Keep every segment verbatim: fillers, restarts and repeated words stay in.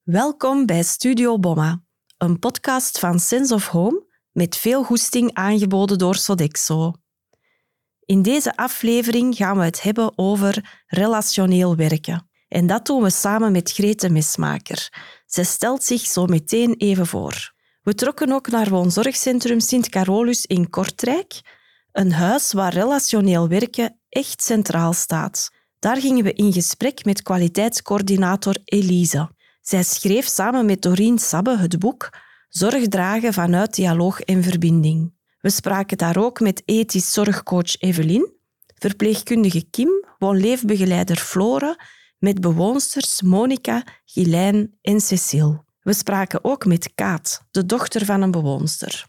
Welkom bij Studio Bomma, een podcast van Sense of Home met veel goesting aangeboden door Sodexo. In deze aflevering gaan we het hebben over relationeel werken. En dat doen we samen met Grete Mesmaker. Zij stelt zich zo meteen even voor. We trokken ook naar woonzorgcentrum Sint Carolus in Kortrijk, een huis waar relationeel werken echt centraal staat. Daar gingen we in gesprek met kwaliteitscoördinator Elise. Zij schreef samen met Doreen Sabbe het boek Zorg dragen vanuit dialoog en verbinding. We spraken daar ook met ethisch zorgcoach Evelien, verpleegkundige Kim, woonleefbegeleider Flore, met bewoonsters Monica, Gilijn en Cecile. We spraken ook met Kaat, de dochter van een bewoonster.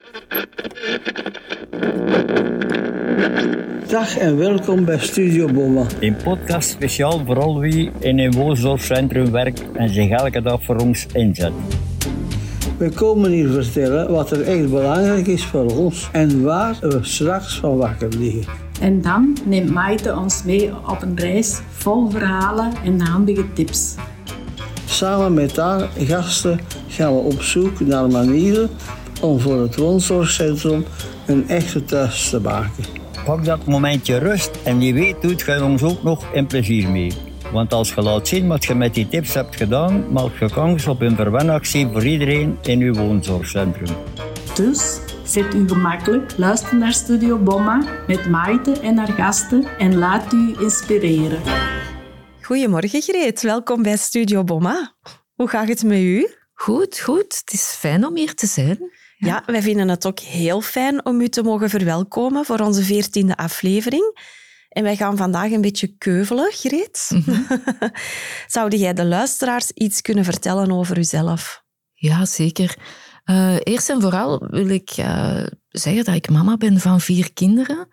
Dag en welkom bij Studio Bomma. Een podcast speciaal voor al wie in een woonzorgcentrum werkt en zich elke dag voor ons inzet. We komen hier vertellen wat er echt belangrijk is voor ons en waar we straks van wakker liggen. En dan neemt Maite ons mee op een reis vol verhalen en handige tips. Samen met haar gasten gaan we op zoek naar manieren om voor het woonzorgcentrum een echte thuis te maken. Pak dat momentje rust en wie weet doet je ons ook nog in plezier mee. Want als je laat zien wat je met die tips hebt gedaan, maak je kans op een verwenactie voor iedereen in uw woonzorgcentrum. Dus zet u gemakkelijk, luister naar Studio Bomma met Maite en haar gasten en laat u inspireren. Goedemorgen Greet, welkom bij Studio Bomma. Hoe gaat het met u? Goed, goed. Het is fijn om hier te zijn. Ja. ja, wij vinden het ook heel fijn om u te mogen verwelkomen voor onze veertiende aflevering. En wij gaan vandaag een beetje keuvelen, Greet. Mm-hmm. Zou jij de luisteraars iets kunnen vertellen over uzelf? Ja, zeker. Uh, eerst en vooral wil ik uh, zeggen dat ik mama ben van vier kinderen.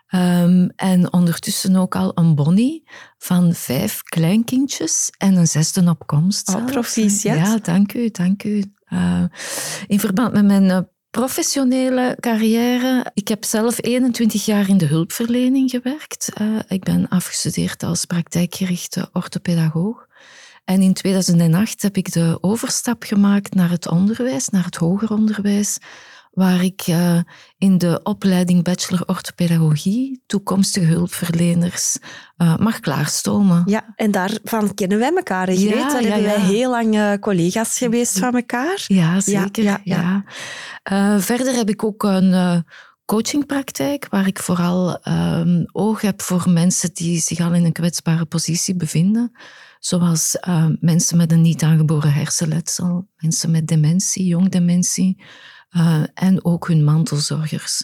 Um, en ondertussen ook al een bonnie van vijf kleinkindjes en een zesde op komst. Oh, proficiat. Ja, dank u, dank u. Uh, in verband met mijn uh, professionele carrière. Ik heb zelf eenentwintig jaar in de hulpverlening gewerkt. Uh, ik ben afgestudeerd als praktijkgerichte orthopedagoog. En in tweeduizend acht heb ik de overstap gemaakt naar het onderwijs, naar het hoger onderwijs, waar ik uh, in de opleiding Bachelor Orthopedagogie toekomstige hulpverleners uh, mag klaarstomen. Ja, en daarvan kennen wij elkaar, Greet. Ja, Daar ja, hebben wij ja. heel lang uh, collega's geweest van elkaar. Ja, zeker. Ja, ja, ja. Ja. Uh, verder heb ik ook een uh, coachingpraktijk, waar ik vooral uh, oog heb voor mensen die zich al in een kwetsbare positie bevinden. Zoals uh, mensen met een niet aangeboren hersenletsel, mensen met dementie, jong dementie, uh, en ook hun mantelzorgers.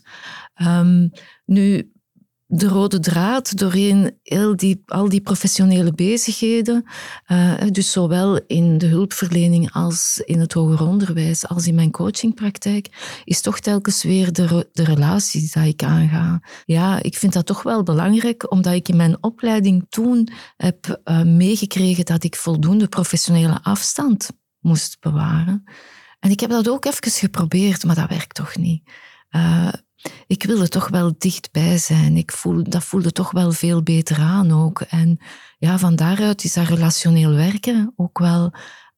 Um, nu, de rode draad doorheen heel die, al die professionele bezigheden, uh, dus zowel in de hulpverlening als in het hoger onderwijs, als in mijn coachingpraktijk, is toch telkens weer de, de relatie die ik aanga. Ja, ik vind dat toch wel belangrijk, omdat ik in mijn opleiding toen heb uh, meegekregen dat ik voldoende professionele afstand moest bewaren. En ik heb dat ook even geprobeerd, maar dat werkt toch niet. Uh, Ik wilde toch wel dichtbij zijn. Ik voel, dat voelde toch wel veel beter aan ook. En ja, van daaruit is dat relationeel werken ook wel...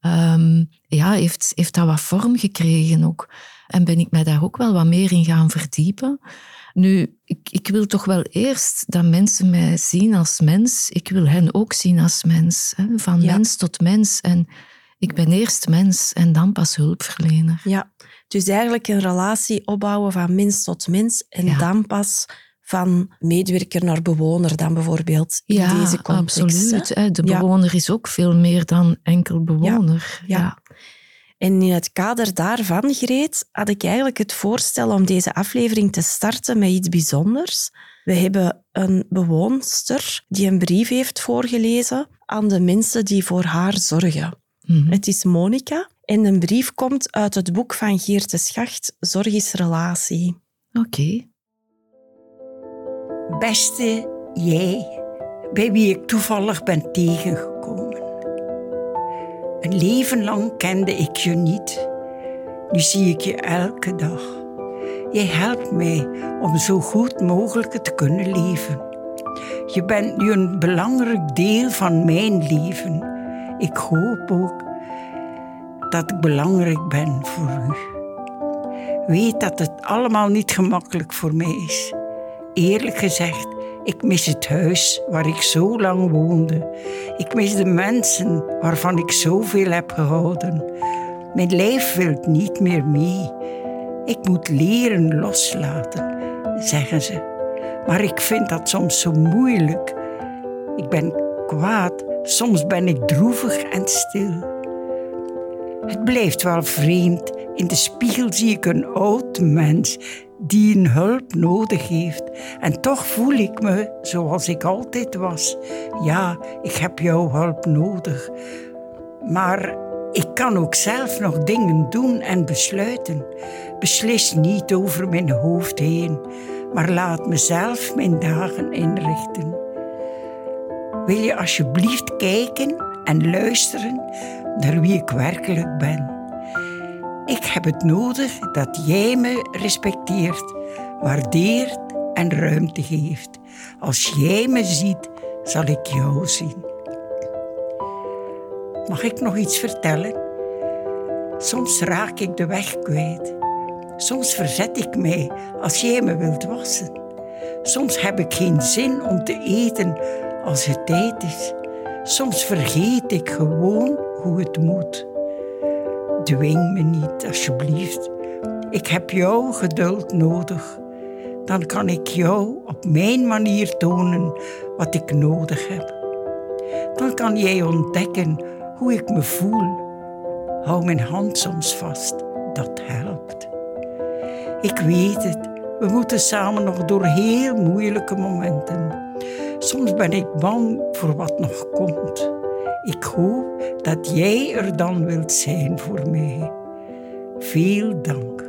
Um, ja, heeft, heeft dat wat vorm gekregen ook. En ben ik mij daar ook wel wat meer in gaan verdiepen. Nu, ik, ik wil toch wel eerst dat mensen mij zien als mens. Ik wil hen ook zien als mens. Hè? Van ja. mens tot mens. En ik ben eerst mens en dan pas hulpverlener. Ja. Dus eigenlijk een relatie opbouwen van mens tot mens en ja. dan pas van medewerker naar bewoner dan bijvoorbeeld in ja, deze context. Absoluut. Hè? De bewoner ja. is ook veel meer dan enkel bewoner. Ja. Ja. Ja. En in het kader daarvan, Greet, had ik eigenlijk het voorstel om deze aflevering te starten met iets bijzonders. We hebben een bewoonster die een brief heeft voorgelezen aan de mensen die voor haar zorgen. Mm-hmm. Het is Monica. En een brief komt uit het boek van Geert de Schacht, Zorg is relatie. Oké. Okay. Beste jij, bij wie ik toevallig ben tegengekomen. Een leven lang kende ik je niet. Nu zie ik je elke dag. Jij helpt mij om zo goed mogelijk te kunnen leven. Je bent nu een belangrijk deel van mijn leven. Ik hoop ook dat ik belangrijk ben voor u. Weet dat het allemaal niet gemakkelijk voor mij is. Eerlijk gezegd, ik mis het huis waar ik zo lang woonde. Ik mis de mensen waarvan ik zoveel heb gehouden. Mijn lijf wil niet meer mee. Ik moet leren loslaten, zeggen ze. Maar ik vind dat soms zo moeilijk. Ik ben kwaad, soms ben ik droevig en stil. Het blijft wel vreemd. In de spiegel zie ik een oud mens die een hulp nodig heeft. En toch voel ik me zoals ik altijd was. Ja, ik heb jouw hulp nodig. Maar ik kan ook zelf nog dingen doen en besluiten. Beslis niet over mijn hoofd heen, maar laat mezelf mijn dagen inrichten. Wil je alsjeblieft kijken en luisteren naar wie ik werkelijk ben? Ik heb het nodig dat jij me respecteert, waardeert en ruimte geeft. Als jij me ziet, zal ik jou zien. Mag ik nog iets vertellen? Soms raak ik de weg kwijt. Soms verzet ik mij als jij me wilt wassen. Soms heb ik geen zin om te eten als het tijd is. Soms vergeet ik gewoon hoe het moet. Dwing me niet, alsjeblieft. Ik heb jouw geduld nodig. Dan kan ik jou op mijn manier tonen wat ik nodig heb. Dan kan jij ontdekken hoe ik me voel. Hou mijn hand soms vast, dat helpt. Ik weet het, we moeten samen nog door heel moeilijke momenten. Soms ben ik bang voor wat nog komt. Ik hoop dat jij er dan wilt zijn voor mij. Veel dank.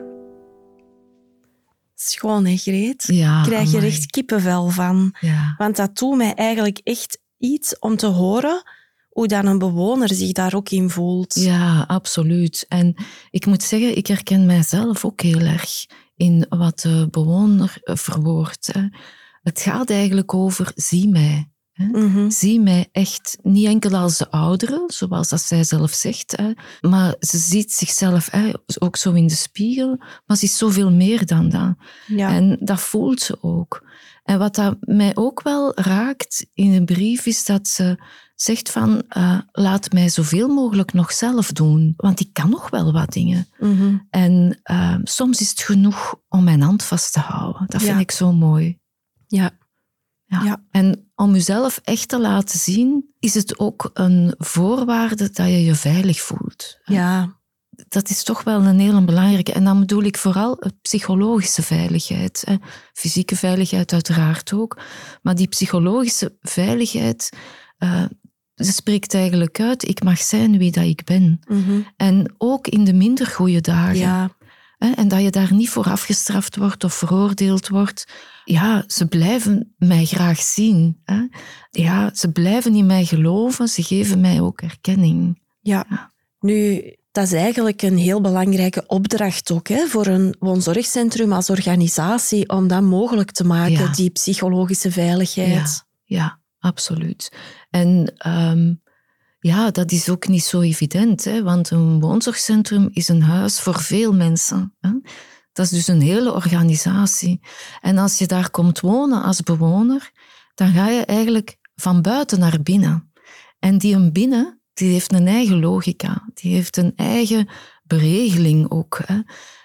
Schoon, hè, Greet? Ja, Krijg je er amai. echt kippenvel van. Ja. Want dat doet mij eigenlijk echt iets om te horen hoe dan een bewoner zich daar ook in voelt. Ja, absoluut. En ik moet zeggen, ik herken mijzelf ook heel erg in wat de bewoner verwoordt. Hè. Het gaat eigenlijk over zie mij. Hè. Mhm. Zie mij echt niet enkel als de oudere, zoals dat zij zelf zegt, hè, maar ze ziet zichzelf hè, ook zo in de spiegel, maar ze is zoveel meer dan dat. Ja. En dat voelt ze ook. En wat dat mij ook wel raakt in een brief, is dat ze zegt van uh, laat mij zoveel mogelijk nog zelf doen, want ik kan nog wel wat dingen. Mhm. En uh, soms is het genoeg om mijn hand vast te houden. Dat vind Ja. ik zo mooi. Ja. Ja. Ja. En om jezelf echt te laten zien, is het ook een voorwaarde dat je je veilig voelt. Ja. Dat is toch wel een hele belangrijke. En dan bedoel ik vooral psychologische veiligheid. Hè. Fysieke veiligheid uiteraard ook. Maar die psychologische veiligheid, uh, ze spreekt eigenlijk uit, ik mag zijn wie dat ik ben. Mhm. En ook in de minder goede dagen. Ja. Hè, en dat je daar niet voor afgestraft wordt of veroordeeld wordt. Ja, ze blijven mij graag zien. Hè. Ja, ze blijven in mij geloven. Ze geven mij ook erkenning. Ja. Ja. Nu, dat is eigenlijk een heel belangrijke opdracht ook, hè, voor een woonzorgcentrum als organisatie, om dat mogelijk te maken, Ja. die psychologische veiligheid. Ja, ja, absoluut. En um, ja, dat is ook niet zo evident, hè, want een woonzorgcentrum is een huis voor veel mensen. Hè. Dat is dus een hele organisatie. En als je daar komt wonen als bewoner, dan ga je eigenlijk van buiten naar binnen. En die een binnen, die heeft een eigen logica. Die heeft een eigen beregeling ook. Hè.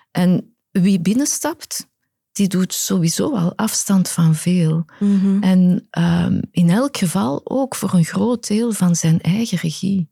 En wie binnenstapt, die doet sowieso al afstand van veel. Mhm. En um, in elk geval ook voor een groot deel van zijn eigen regie.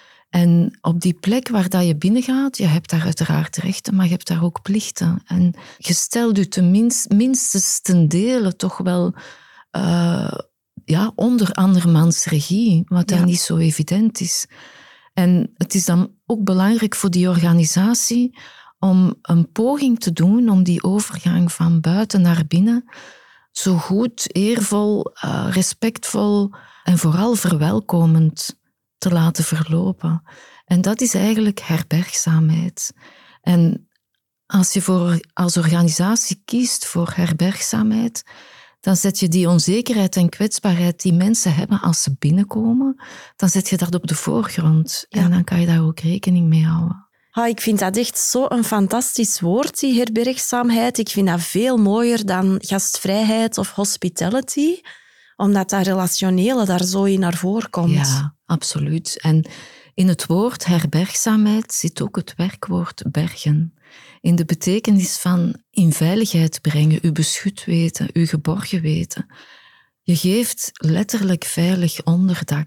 En op die plek waar dat je binnengaat, je hebt daar uiteraard rechten, maar je hebt daar ook plichten. En je stelt je tenminste, minstens ten dele toch wel uh, ja, onder andermans regie, wat Ja. dan niet zo evident is. En het is dan ook belangrijk voor die organisatie om een poging te doen om die overgang van buiten naar binnen zo goed, eervol, uh, respectvol en vooral verwelkomend te laten verlopen. En dat is eigenlijk herbergzaamheid. En als je voor, als organisatie kiest voor herbergzaamheid, dan zet je die onzekerheid en kwetsbaarheid die mensen hebben als ze binnenkomen, dan zet je dat op de voorgrond. Ja. En dan kan je daar ook rekening mee houden. Oh, ik vind dat echt zo'n fantastisch woord, die herbergzaamheid. Ik vind dat veel mooier dan gastvrijheid of hospitality, omdat dat relationele daar zo in naar voren komt. Ja, absoluut. En in het woord herbergzaamheid zit ook het werkwoord bergen. In de betekenis van in veiligheid brengen, u beschut weten, u geborgen weten. Je geeft letterlijk veilig onderdak.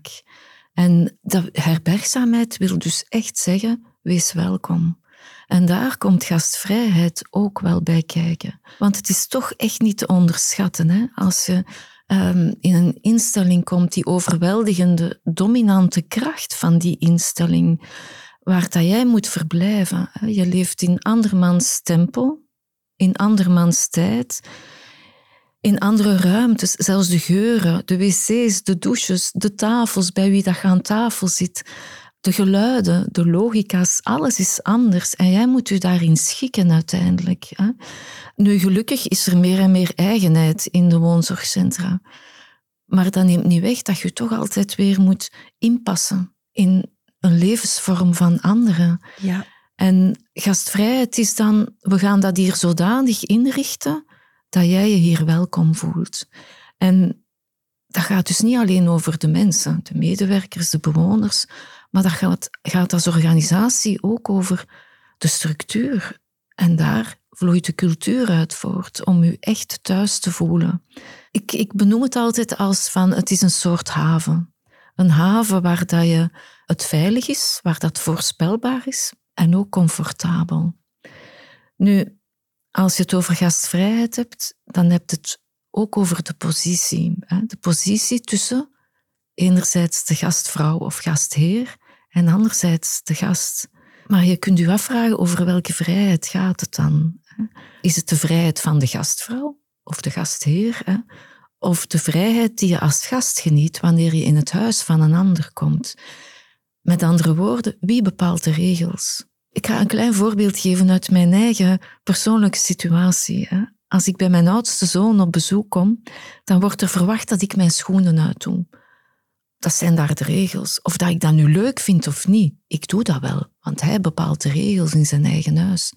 En dat herbergzaamheid wil dus echt zeggen, wees welkom. En daar komt gastvrijheid ook wel bij kijken. Want het is toch echt niet te onderschatten, hè? Als je um, in een instelling komt, die overweldigende, dominante kracht van die instelling, waar dat jij moet verblijven. Hè? Je leeft in andermans tempel, in andermans tijd, in andere ruimtes, zelfs de geuren, de wc's, de douches, de tafels, bij wie dat je aan tafel zit, de geluiden, de logica's, alles is anders. En jij moet je daarin schikken uiteindelijk. Hè? Nu, gelukkig is er meer en meer eigenheid in de woonzorgcentra. Maar dat neemt niet weg dat je toch altijd weer moet inpassen in een levensvorm van anderen. Ja. En gastvrijheid is dan, we gaan dat hier zodanig inrichten dat jij je hier welkom voelt. En dat gaat dus niet alleen over de mensen, de medewerkers, de bewoners, maar dat gaat, gaat als organisatie ook over de structuur. En daar vloeit de cultuur uit voort, om je echt thuis te voelen. Ik, ik benoem het altijd als van, het is een soort haven. Een haven waar dat je het veilig is, waar dat voorspelbaar is en ook comfortabel. Nu, als je het over gastvrijheid hebt, dan heb je het ook over de positie. De positie tussen enerzijds de gastvrouw of gastheer en anderzijds de gast. Maar je kunt je afvragen over welke vrijheid gaat het dan. Is het de vrijheid van de gastvrouw of de gastheer? Of de vrijheid die je als gast geniet wanneer je in het huis van een ander komt? Met andere woorden, wie bepaalt de regels? Ik ga een klein voorbeeld geven uit mijn eigen persoonlijke situatie. Als ik bij mijn oudste zoon op bezoek kom, dan wordt er verwacht dat ik mijn schoenen uitdoe. Dat zijn daar de regels. Of dat ik dat nu leuk vind of niet, ik doe dat wel, want hij bepaalt de regels in zijn eigen huis.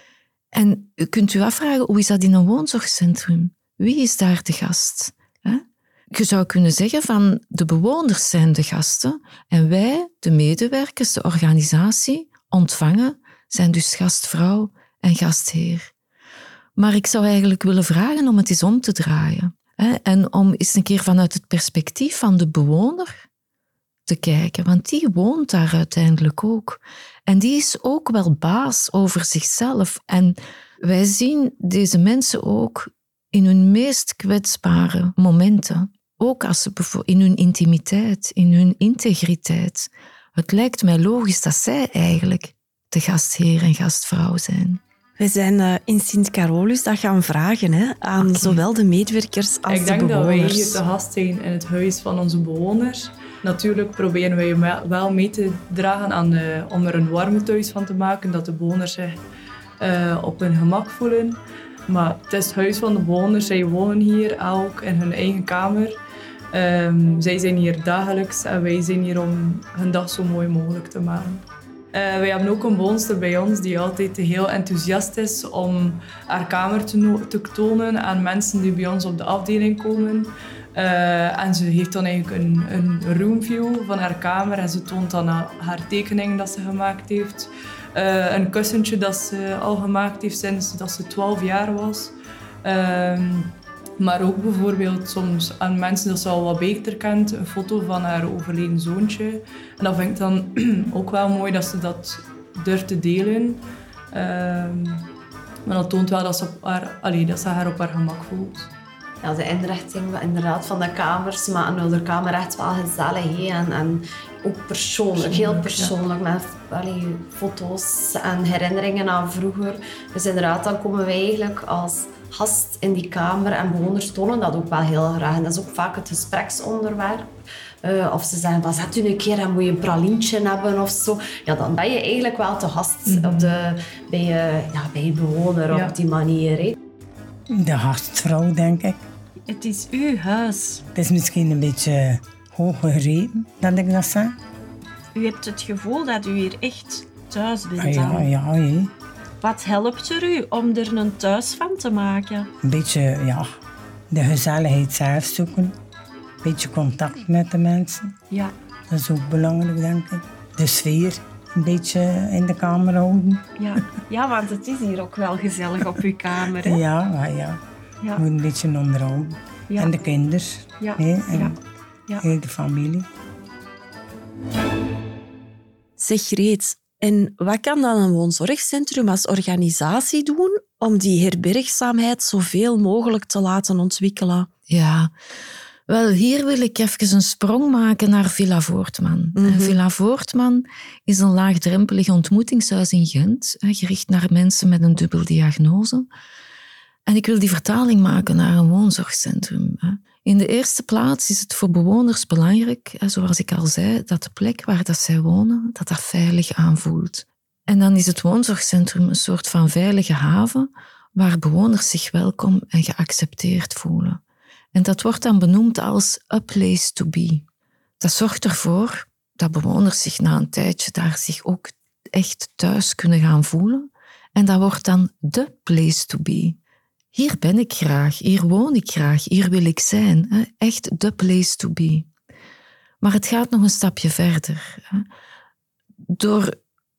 En u kunt u afvragen, hoe is dat in een woonzorgcentrum? Wie is daar de gast? Je zou kunnen zeggen van de bewoners zijn de gasten en wij, de medewerkers, de organisatie, ontvangen, zijn dus gastvrouw en gastheer. Maar ik zou eigenlijk willen vragen om het eens om te draaien. Hè, en om eens een keer vanuit het perspectief van de bewoner te kijken. Want die woont daar uiteindelijk ook. En die is ook wel baas over zichzelf. En wij zien deze mensen ook in hun meest kwetsbare momenten. Ook als ze in hun intimiteit, in hun integriteit. Het lijkt mij logisch dat zij eigenlijk de gastheer en gastvrouw zijn. We zijn uh, in Sint-Carolus dat gaan vragen hè, aan okay. zowel de medewerkers als Ik de bewoners. Ik denk dat wij hier te gast zijn in het huis van onze bewoners. Natuurlijk proberen wij wel mee te dragen aan de, om er een warme thuis van te maken, dat de bewoners zich uh, op hun gemak voelen. Maar het is het huis van de bewoners. Zij wonen hier elk in hun eigen kamer. Um, zij zijn hier dagelijks en wij zijn hier om hun dag zo mooi mogelijk te maken. Uh, wij hebben ook een bewoonster bij ons die altijd heel enthousiast is om haar kamer te, no- te tonen aan mensen die bij ons op de afdeling komen. Uh, en ze heeft dan eigenlijk een, een roomview van haar kamer en ze toont dan haar tekeningen dat ze gemaakt heeft. Uh, een kussentje dat ze al gemaakt heeft sinds dat ze twaalf jaar was. Uh, maar ook bijvoorbeeld soms aan mensen dat ze al wat beter kent, een foto van haar overleden zoontje. En dat vind ik dan ook wel mooi dat ze dat durft te delen. Uh, maar dat toont wel dat ze, op haar, allee, dat ze haar op haar gemak voelt. Ja, de inrichting inderdaad van de kamers maken de kamer echt wel gezellig. En, en ook persoonlijk, heel persoonlijk, ja. Met allee, foto's en herinneringen aan vroeger. Dus inderdaad, dan komen wij eigenlijk als gast in die kamer en bewoners tonen dat ook wel heel graag. En dat is ook vaak het gespreksonderwerp. Uh, of ze zeggen, van, zet u een keer en moet je een pralientje hebben of zo. Ja, dan ben je eigenlijk wel te gast mm-hmm. op de, bij, je, ja, bij je bewoner ja. op die manier. Hè. De gastvrouw, denk ik. Het is uw huis. Het is misschien een beetje hoog gegrepen dat ik dat zeg. U hebt het gevoel dat u hier echt thuis bent Ah, ja, dan. ja, hé. Wat helpt er u om er een thuis van te maken? Een beetje, ja, de gezelligheid zelf zoeken. Een beetje contact met de mensen. Ja. Dat is ook belangrijk, denk ik. De sfeer een beetje in de kamer houden. Ja. ja, want het is hier ook wel gezellig op uw kamer. Hè? Ja, maar ja. Ja. Moet een beetje onderhouden. Ja. En de kinderen. Ja. Hè? En Ja. Ja. heel de familie. Zeg Reet, en wat kan dan een woonzorgcentrum als organisatie doen om die herbergzaamheid zoveel mogelijk te laten ontwikkelen? Ja, wel, hier wil ik even een sprong maken naar Villa Voortman. Mm-hmm. Villa Voortman is een laagdrempelig ontmoetingshuis in Gent, gericht naar mensen met een dubbel diagnose. En ik wil die vertaling maken naar een woonzorgcentrum. In de eerste plaats is het voor bewoners belangrijk, zoals ik al zei, dat de plek waar dat zij wonen, dat dat veilig aanvoelt. En dan is het woonzorgcentrum een soort van veilige haven waar bewoners zich welkom en geaccepteerd voelen. En dat wordt dan benoemd als a place to be. Dat zorgt ervoor dat bewoners zich na een tijdje daar zich ook echt thuis kunnen gaan voelen. En dat wordt dan the place to be. Hier ben ik graag, hier woon ik graag, hier wil ik zijn. Echt the place to be. Maar het gaat nog een stapje verder. Door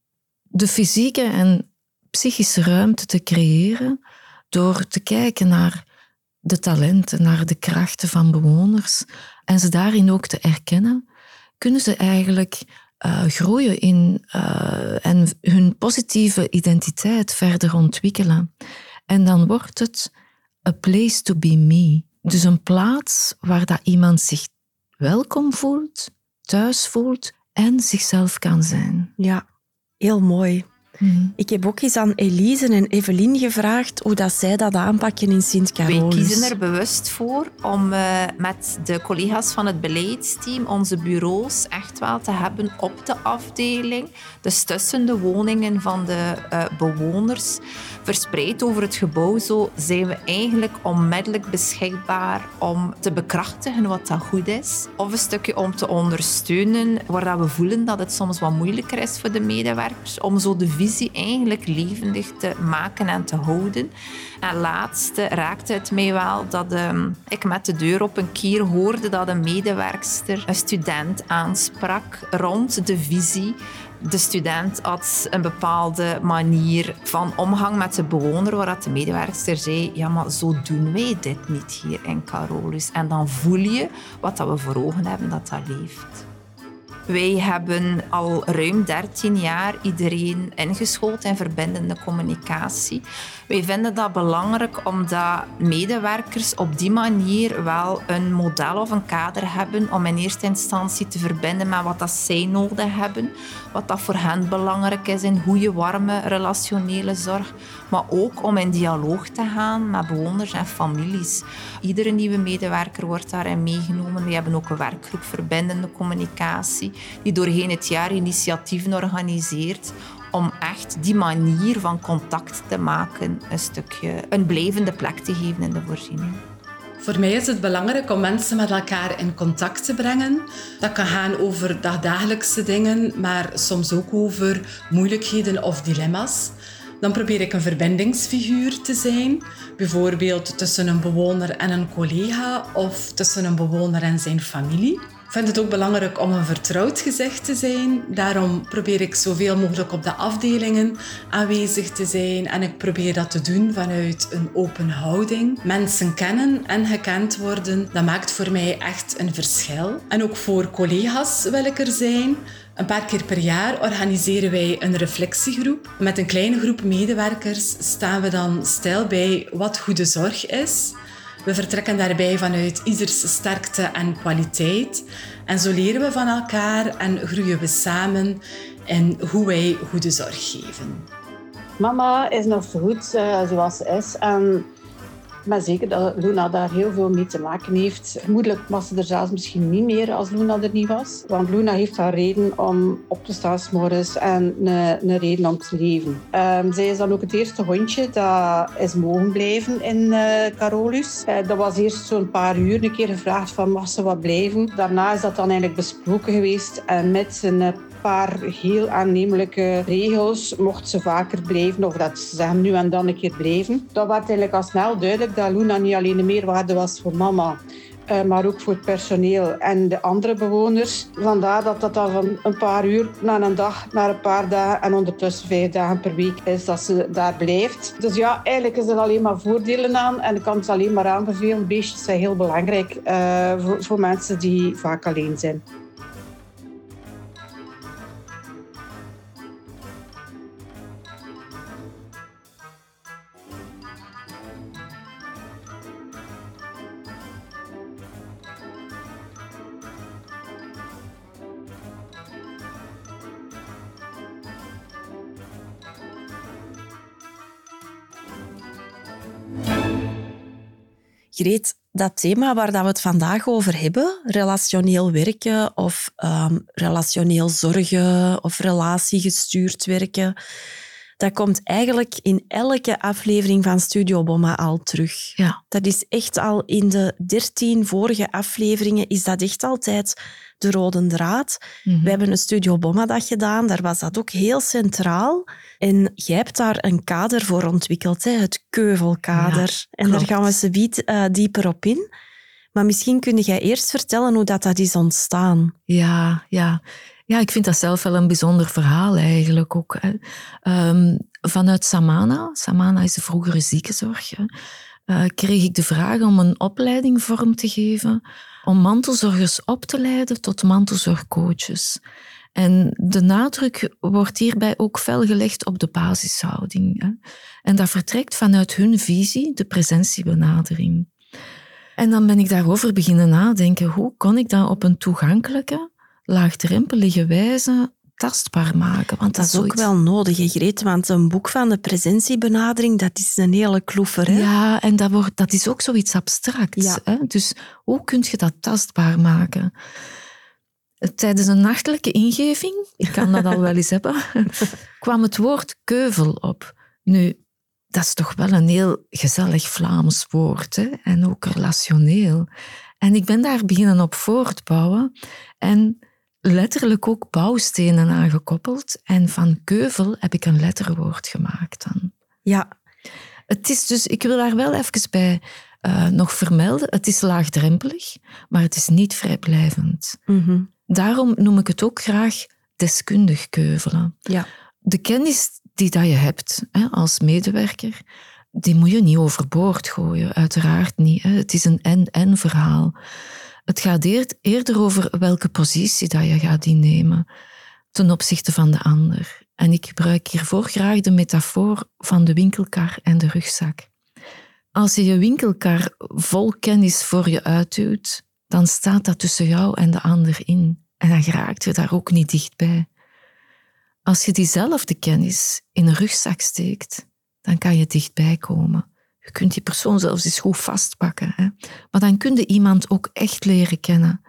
de fysieke en psychische ruimte te creëren, door te kijken naar de talenten, naar de krachten van bewoners en ze daarin ook te erkennen, kunnen ze eigenlijk uh, groeien in, uh, en hun positieve identiteit verder ontwikkelen. En dan wordt het a place to be me. Dus een plaats waar dat iemand zich welkom voelt, thuis voelt en zichzelf kan zijn. Ja, heel mooi. Mm-hmm. Ik heb ook eens aan Elise en Evelien gevraagd hoe dat zij dat aanpakken in Sint-Carolus. Wij kiezen er bewust voor om uh, met de collega's van het beleidsteam onze bureaus echt wel te hebben op de afdeling. Dus tussen de woningen van de uh, bewoners. Verspreid over het gebouw zo zijn we eigenlijk onmiddellijk beschikbaar om te bekrachtigen wat dat goed is. Of een stukje om te ondersteunen waar dat we voelen dat het soms wat moeilijker is voor de medewerkers. Om zo de visie eigenlijk levendig te maken en te houden. En laatste raakte het mij wel dat um, ik met de deur op een keer hoorde dat een medewerkster een student aansprak rond de visie. De student had een bepaalde manier van omgang met de bewoner, waar de medewerkster zei, ja, maar zo doen wij dit niet hier in Carolus. En dan voel je wat we voor ogen hebben, dat dat leeft. Wij hebben al ruim dertien jaar iedereen ingeschoold in verbindende communicatie. Wij vinden dat belangrijk omdat medewerkers op die manier wel een model of een kader hebben om in eerste instantie te verbinden met wat dat zij nodig hebben, wat dat voor hen belangrijk is in goede, warme, relationele zorg, maar ook om in dialoog te gaan met bewoners en families. Iedere nieuwe medewerker wordt daarin meegenomen. We hebben ook een werkgroep verbindende communicatie die doorheen het jaar initiatieven organiseert om echt die manier van contact te maken, een stukje een blijvende plek te geven in de voorziening. Voor mij is het belangrijk om mensen met elkaar in contact te brengen. Dat kan gaan over dagdagelijkse dingen, maar soms ook over moeilijkheden of dilemma's. Dan probeer ik een verbindingsfiguur te zijn. Bijvoorbeeld tussen een bewoner en een collega of tussen een bewoner en zijn familie. Ik vind het ook belangrijk om een vertrouwd gezicht te zijn. Daarom probeer ik zoveel mogelijk op de afdelingen aanwezig te zijn. En ik probeer dat te doen vanuit een open houding. Mensen kennen en gekend worden, dat maakt voor mij echt een verschil. En ook voor collega's wil ik er zijn. Een paar keer per jaar organiseren wij een reflectiegroep. Met een kleine groep medewerkers staan we dan stil bij wat goede zorg is. We vertrekken daarbij vanuit ieders sterkte en kwaliteit. En zo leren we van elkaar en groeien we samen in hoe wij goede zorg geven. Mama is nog zo goed uh, zoals ze is. En ik ben zeker dat Luna daar heel veel mee te maken heeft. Vermoedelijk was ze er zelfs misschien niet meer als Luna er niet was. Want Luna heeft haar reden om op te staan 's morgens en een, een reden om te leven. Um, zij is dan ook het eerste hondje dat is mogen blijven in uh, Carolus. Uh, dat was eerst zo'n paar uur een keer gevraagd van mag ze wat blijven. Daarna is dat dan eigenlijk besproken geweest. En met een paar heel aannemelijke regels. Mocht ze vaker blijven of dat ze hem nu en dan een keer blijven. Dat werd eigenlijk al snel duidelijk dat Luna niet alleen een meerwaarde was voor mama, uh, maar ook voor het personeel en de andere bewoners. Vandaar dat dat dan van een paar uur naar een dag, naar een paar dagen en ondertussen vijf dagen per week is dat ze daar blijft. Dus ja, eigenlijk is er alleen maar voordelen aan en ik kan het alleen maar aanbevelen. Beestjes zijn heel belangrijk uh, voor, voor mensen die vaak alleen zijn. Greet, dat thema waar dat we het vandaag over hebben, relationeel werken of um, relationeel zorgen of relatiegestuurd werken, dat komt eigenlijk in elke aflevering van Studio Bomma al terug. Ja. Dat is echt al in de dertien vorige afleveringen is dat echt altijd de rode draad. Mm-hmm. We hebben een Studio Bomma-dag gedaan, daar was dat ook heel centraal. En jij hebt daar een kader voor ontwikkeld, hè? Het Keuvelkader. Ja, en daar gaan we zometeen uh, dieper op in. Maar misschien kun jij eerst vertellen hoe dat, dat is ontstaan. Ja, ja. Ja, ik vind dat zelf wel een bijzonder verhaal eigenlijk ook. Hè. Um, vanuit Samana, Samana is de vroegere ziekenzorg, hè, uh, kreeg ik de vraag om een opleiding vorm te geven om mantelzorgers op te leiden tot mantelzorgcoaches. En de nadruk wordt hierbij ook fel gelegd op de basishouding. Hè. En dat vertrekt vanuit hun visie, de presentiebenadering. En dan ben ik daarover beginnen nadenken, hoe kon ik dat op een toegankelijke, laagdrempelige wijze tastbaar maken? Want dat is ook wel nodig, hè, Greet, want een boek van de presentiebenadering, dat is een hele kloefer. Hè? Ja, en dat, wordt, dat is ook zoiets abstracts. Ja. Hè? Dus hoe kun je dat tastbaar maken? Tijdens een nachtelijke ingeving, ik kan dat al wel eens hebben, kwam het woord keuvel op. Nu, dat is toch wel een heel gezellig Vlaams woord, hè? En ook relationeel. En ik ben daar beginnen op voortbouwen en letterlijk ook bouwstenen aangekoppeld. En van keuvel heb ik een letterwoord gemaakt dan. Ja. Het is dus, ik wil daar wel even bij uh, nog vermelden, het is laagdrempelig, maar het is niet vrijblijvend. Mm-hmm. Daarom noem ik het ook graag deskundig keuvelen. Ja. De kennis die dat je hebt hè, als medewerker, die moet je niet overboord gooien, uiteraard niet. Hè. Het is een en-en verhaal. Het gaat eerder over welke positie dat je gaat innemen ten opzichte van de ander. En ik gebruik hiervoor graag de metafoor van de winkelkar en de rugzak. Als je je winkelkar vol kennis voor je uitduwt, dan staat dat tussen jou en de ander in. En dan raakt je daar ook niet dichtbij. Als je diezelfde kennis in een rugzak steekt, dan kan je dichtbij komen. Je kunt die persoon zelfs eens goed vastpakken. Hè? Maar dan kun je iemand ook echt leren kennen.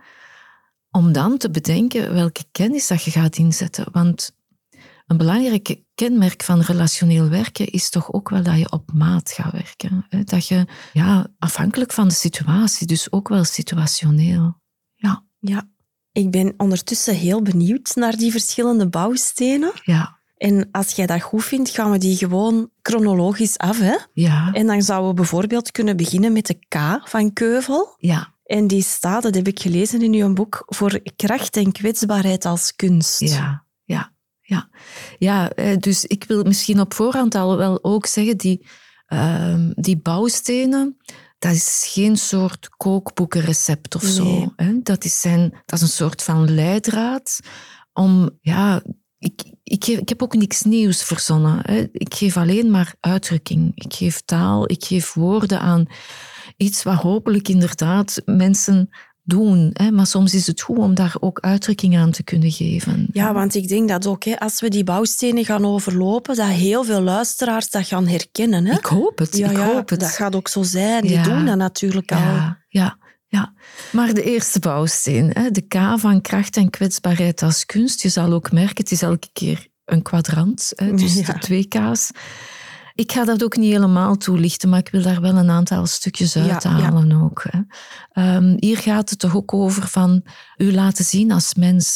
Om dan te bedenken welke kennis dat je gaat inzetten. Want een belangrijk kenmerk van relationeel werken is toch ook wel dat je op maat gaat werken. Hè? Dat je, ja, afhankelijk van de situatie, dus ook wel situationeel. Ja. Ja. Ik ben ondertussen heel benieuwd naar die verschillende bouwstenen. Ja. En als jij dat goed vindt, gaan we die gewoon chronologisch af. Hè? Ja. En dan zouden we bijvoorbeeld kunnen beginnen met de K van keuvel. Ja. En die staat, dat heb ik gelezen in uw boek, voor kracht en kwetsbaarheid als kunst. Ja, ja, ja. Ja, dus ik wil misschien op voorhand al wel ook zeggen, die, uh, die bouwstenen, dat is geen soort kookboekenrecept of zo. Nee. Hè? Dat, is zijn, dat is een soort van leidraad om... ja. Ik, ik, geef, ik heb ook niks nieuws verzonnen. Hè. Ik geef alleen maar uitdrukking. Ik geef taal, ik geef woorden aan iets wat hopelijk inderdaad mensen doen. Hè. Maar soms is het goed om daar ook uitdrukking aan te kunnen geven. Ja, want ik denk dat ook, hè, als we die bouwstenen gaan overlopen, dat heel veel luisteraars dat gaan herkennen. Hè? Ik hoop het, ja, ik ja, hoop het. Dat gaat ook zo zijn. Die ja. doen dat natuurlijk al. Ja, ja. Ja, maar de eerste bouwsteen, de K van kracht en kwetsbaarheid als kunst, je zal ook merken, het is elke keer een kwadrant, dus ja. de twee K's. Ik ga dat ook niet helemaal toelichten, maar ik wil daar wel een aantal stukjes uithalen ja, ja. ook. Hè. Um, hier gaat het toch ook over van u laten zien als mens.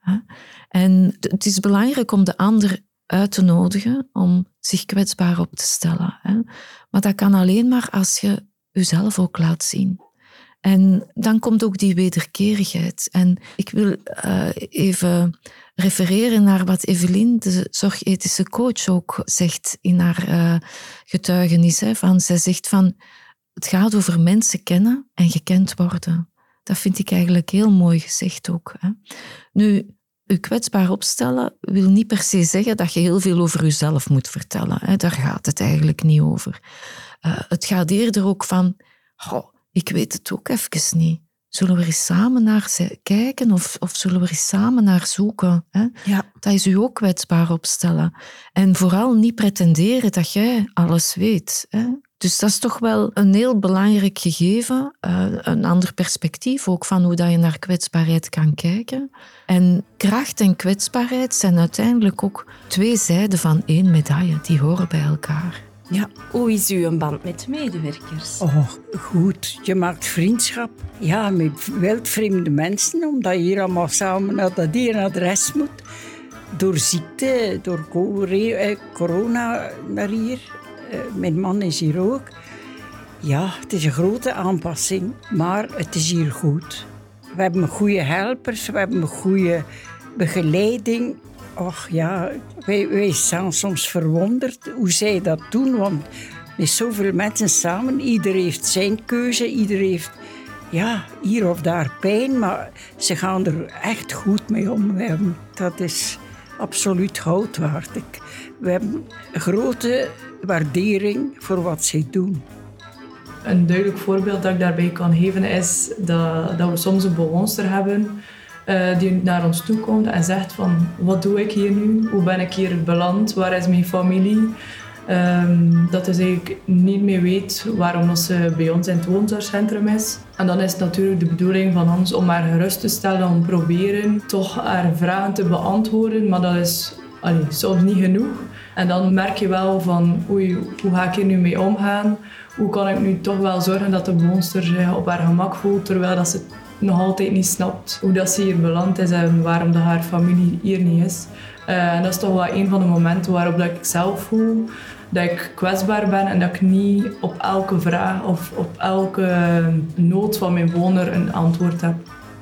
En het is belangrijk om de ander uit te nodigen om zich kwetsbaar op te stellen. Maar dat kan alleen maar als je jezelf ook laat zien. En dan komt ook die wederkerigheid. En ik wil uh, even refereren naar wat Evelien, de zorgethische coach, ook zegt in haar uh, getuigenis. Hè, van, zij zegt van, het gaat over mensen kennen en gekend worden. Dat vind ik eigenlijk heel mooi gezegd ook. Hè. Nu, je kwetsbaar opstellen wil niet per se zeggen dat je heel veel over jezelf moet vertellen. Hè. Daar gaat het eigenlijk niet over. Uh, het gaat eerder ook van, oh, ik weet het ook even niet. Zullen we er eens samen naar kijken of, of zullen we er eens samen naar zoeken? Hè? Ja. Dat is je ook kwetsbaar opstellen. En vooral niet pretenderen dat jij alles weet. Hè? Dus dat is toch wel een heel belangrijk gegeven. Uh, een ander perspectief ook van hoe dat je naar kwetsbaarheid kan kijken. En kracht en kwetsbaarheid zijn uiteindelijk ook twee zijden van één medaille. Die horen bij elkaar. Ja. Hoe is uw band met medewerkers? Oh, goed. Je maakt vriendschap. Ja, met wildvreemde mensen, omdat je hier allemaal samen naar dat ene adres moet. Door ziekte, door corona naar hier. Mijn man is hier ook. Ja, het is een grote aanpassing, maar het is hier goed. We hebben goede helpers, we hebben goede begeleiding. Och ja, wij, wij staan soms verwonderd hoe zij dat doen, want met zoveel mensen samen, ieder heeft zijn keuze, ieder heeft ja, hier of daar pijn, maar ze gaan er echt goed mee om. We hebben, dat is absoluut goud waard. Ik, we hebben een grote waardering voor wat zij doen. Een duidelijk voorbeeld dat ik daarbij kan geven is dat, dat we soms een bewoonster hebben Uh, die naar ons toe komt en zegt van, wat doe ik hier nu? Hoe ben ik hier beland? Waar is mijn familie? Um, dat ze eigenlijk niet meer weet waarom ze bij ons in het woonzorgcentrum is. En dan is het natuurlijk de bedoeling van ons om haar gerust te stellen, om proberen toch haar vragen te beantwoorden, maar dat is allee, soms niet genoeg. En dan merk je wel van, oei, hoe ga ik hier nu mee omgaan? Hoe kan ik nu toch wel zorgen dat de bewoonster zich op haar gemak voelt, terwijl dat ze nog altijd niet snapt hoe dat ze hier beland is en waarom dat haar familie hier niet is. Uh, en dat is toch wel een van de momenten waarop dat ik zelf voel dat ik kwetsbaar ben en dat ik niet op elke vraag of op elke nood van mijn bewoner een antwoord heb.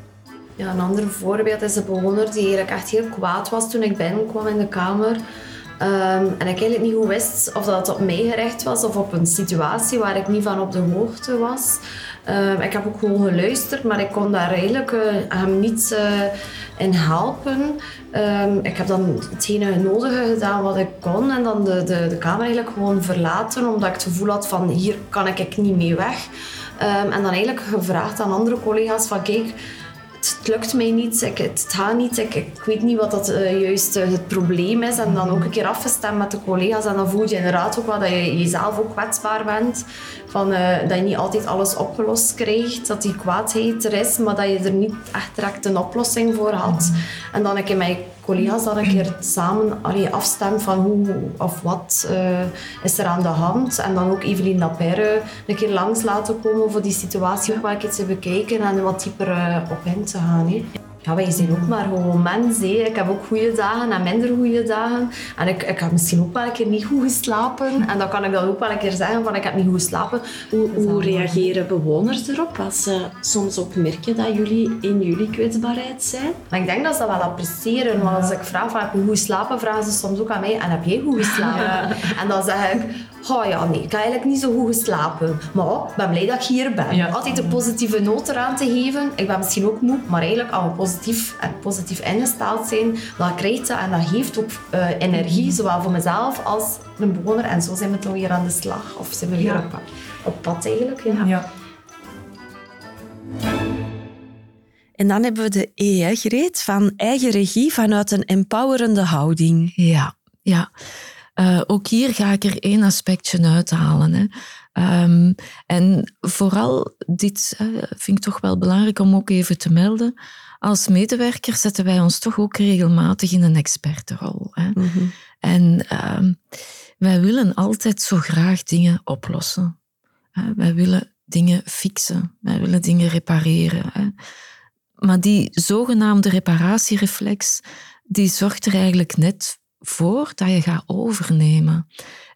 Ja, een ander voorbeeld is de bewoner die eigenlijk echt heel kwaad was toen ik binnenkwam in de kamer. Um, en ik eigenlijk niet goed wist of dat op mij gericht was of op een situatie waar ik niet van op de hoogte was. Um, ik heb ook gewoon geluisterd, maar ik kon daar eigenlijk uh, hem niet uh, in helpen. Um, ik heb dan hetgene nodige gedaan wat ik kon en dan de, de, de kamer eigenlijk gewoon verlaten, omdat ik het gevoel had van hier kan ik niet mee weg. Um, en dan eigenlijk gevraagd aan andere collega's van kijk, het lukt mij niet, ik, het gaat niet, ik, ik weet niet wat dat uh, juist uh, het probleem is. En dan ook een keer afgestemd met de collega's en dan voel je inderdaad ook wel dat je jezelf ook kwetsbaar bent. Van, uh, dat je niet altijd alles opgelost krijgt, dat die kwaadheid er is, maar dat je er niet echt direct een oplossing voor had. En dan ik in mijn collega's dan een keer samen allee, afstemmen van hoe of wat uh, is er aan de hand. En dan ook Evelien Lapeyre een keer langs laten komen voor die situatie ook wel eens te bekijken en wat dieper uh, op in te gaan. He. Ja, wij zijn ook maar gewoon mensen. He. Ik heb ook goede dagen en minder goede dagen. En ik, ik heb misschien ook wel een keer niet goed geslapen. En dan kan ik dan ook wel een keer zeggen van ik heb niet goed geslapen. Hoe, hoe reageren bewoners erop als ze soms ook merken dat jullie in jullie kwetsbaarheid zijn? Maar ik denk dat ze dat wel appreciëren. Want als ik vraag van heb je goed geslapen, vragen ze soms ook aan mij en heb jij goed geslapen? Ja. En dan zeg ik, oh ja, nee, ik heb eigenlijk niet zo goed geslapen. Maar oh, ik ben blij dat ik hier ben. Ja. Altijd een positieve noot eraan te geven. Ik ben misschien ook moe, maar eigenlijk als we positief en positief ingesteld zijn, dat krijgt ze en dat geeft ook uh, energie, zowel voor mezelf als een bewoner. En zo zijn we toch weer aan de slag. Of zijn we weer ja. op, op pad eigenlijk. Ja. Ja. En dan hebben we de E, hè, Greet, van eigen regie vanuit een empowerende houding. Ja, ja. Uh, ook hier ga ik er één aspectje uithalen. Hè. Um, en vooral, dit uh, vind ik toch wel belangrijk om ook even te melden. Als medewerker zetten wij ons toch ook regelmatig in een expertenrol. Hè. Mm-hmm. En um, wij willen altijd zo graag dingen oplossen. Hè. Wij willen dingen fixen. Wij willen dingen repareren. Hè. Maar die zogenaamde reparatiereflex, die zorgt er eigenlijk net voor dat je gaat overnemen.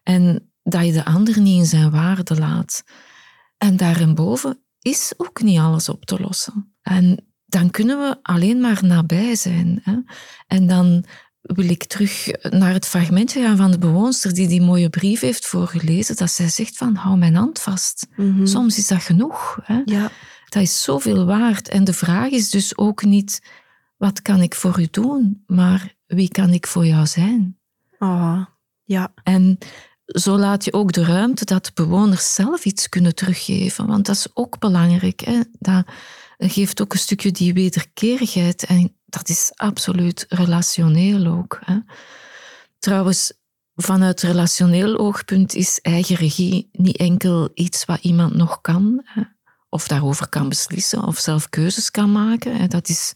En dat je de ander niet in zijn waarde laat. En daarboven is ook niet alles op te lossen. En dan kunnen we alleen maar nabij zijn. Hè? En dan wil ik terug naar het fragmentje gaan van de bewoonster die die mooie brief heeft voorgelezen, dat zij zegt van, hou mijn hand vast. Mm-hmm. Soms is dat genoeg. Hè? Ja. Dat is zoveel waard. En de vraag is dus ook niet, wat kan ik voor u doen? Maar wie kan ik voor jou zijn? Oh, ja. En zo laat je ook de ruimte dat de bewoners zelf iets kunnen teruggeven. Want dat is ook belangrijk. Hè? Dat geeft ook een stukje die wederkerigheid. En dat is absoluut relationeel ook. Hè? Trouwens, vanuit relationeel oogpunt is eigen regie niet enkel iets wat iemand nog kan, hè? Of daarover kan beslissen, of zelf keuzes kan maken. Hè? Dat is,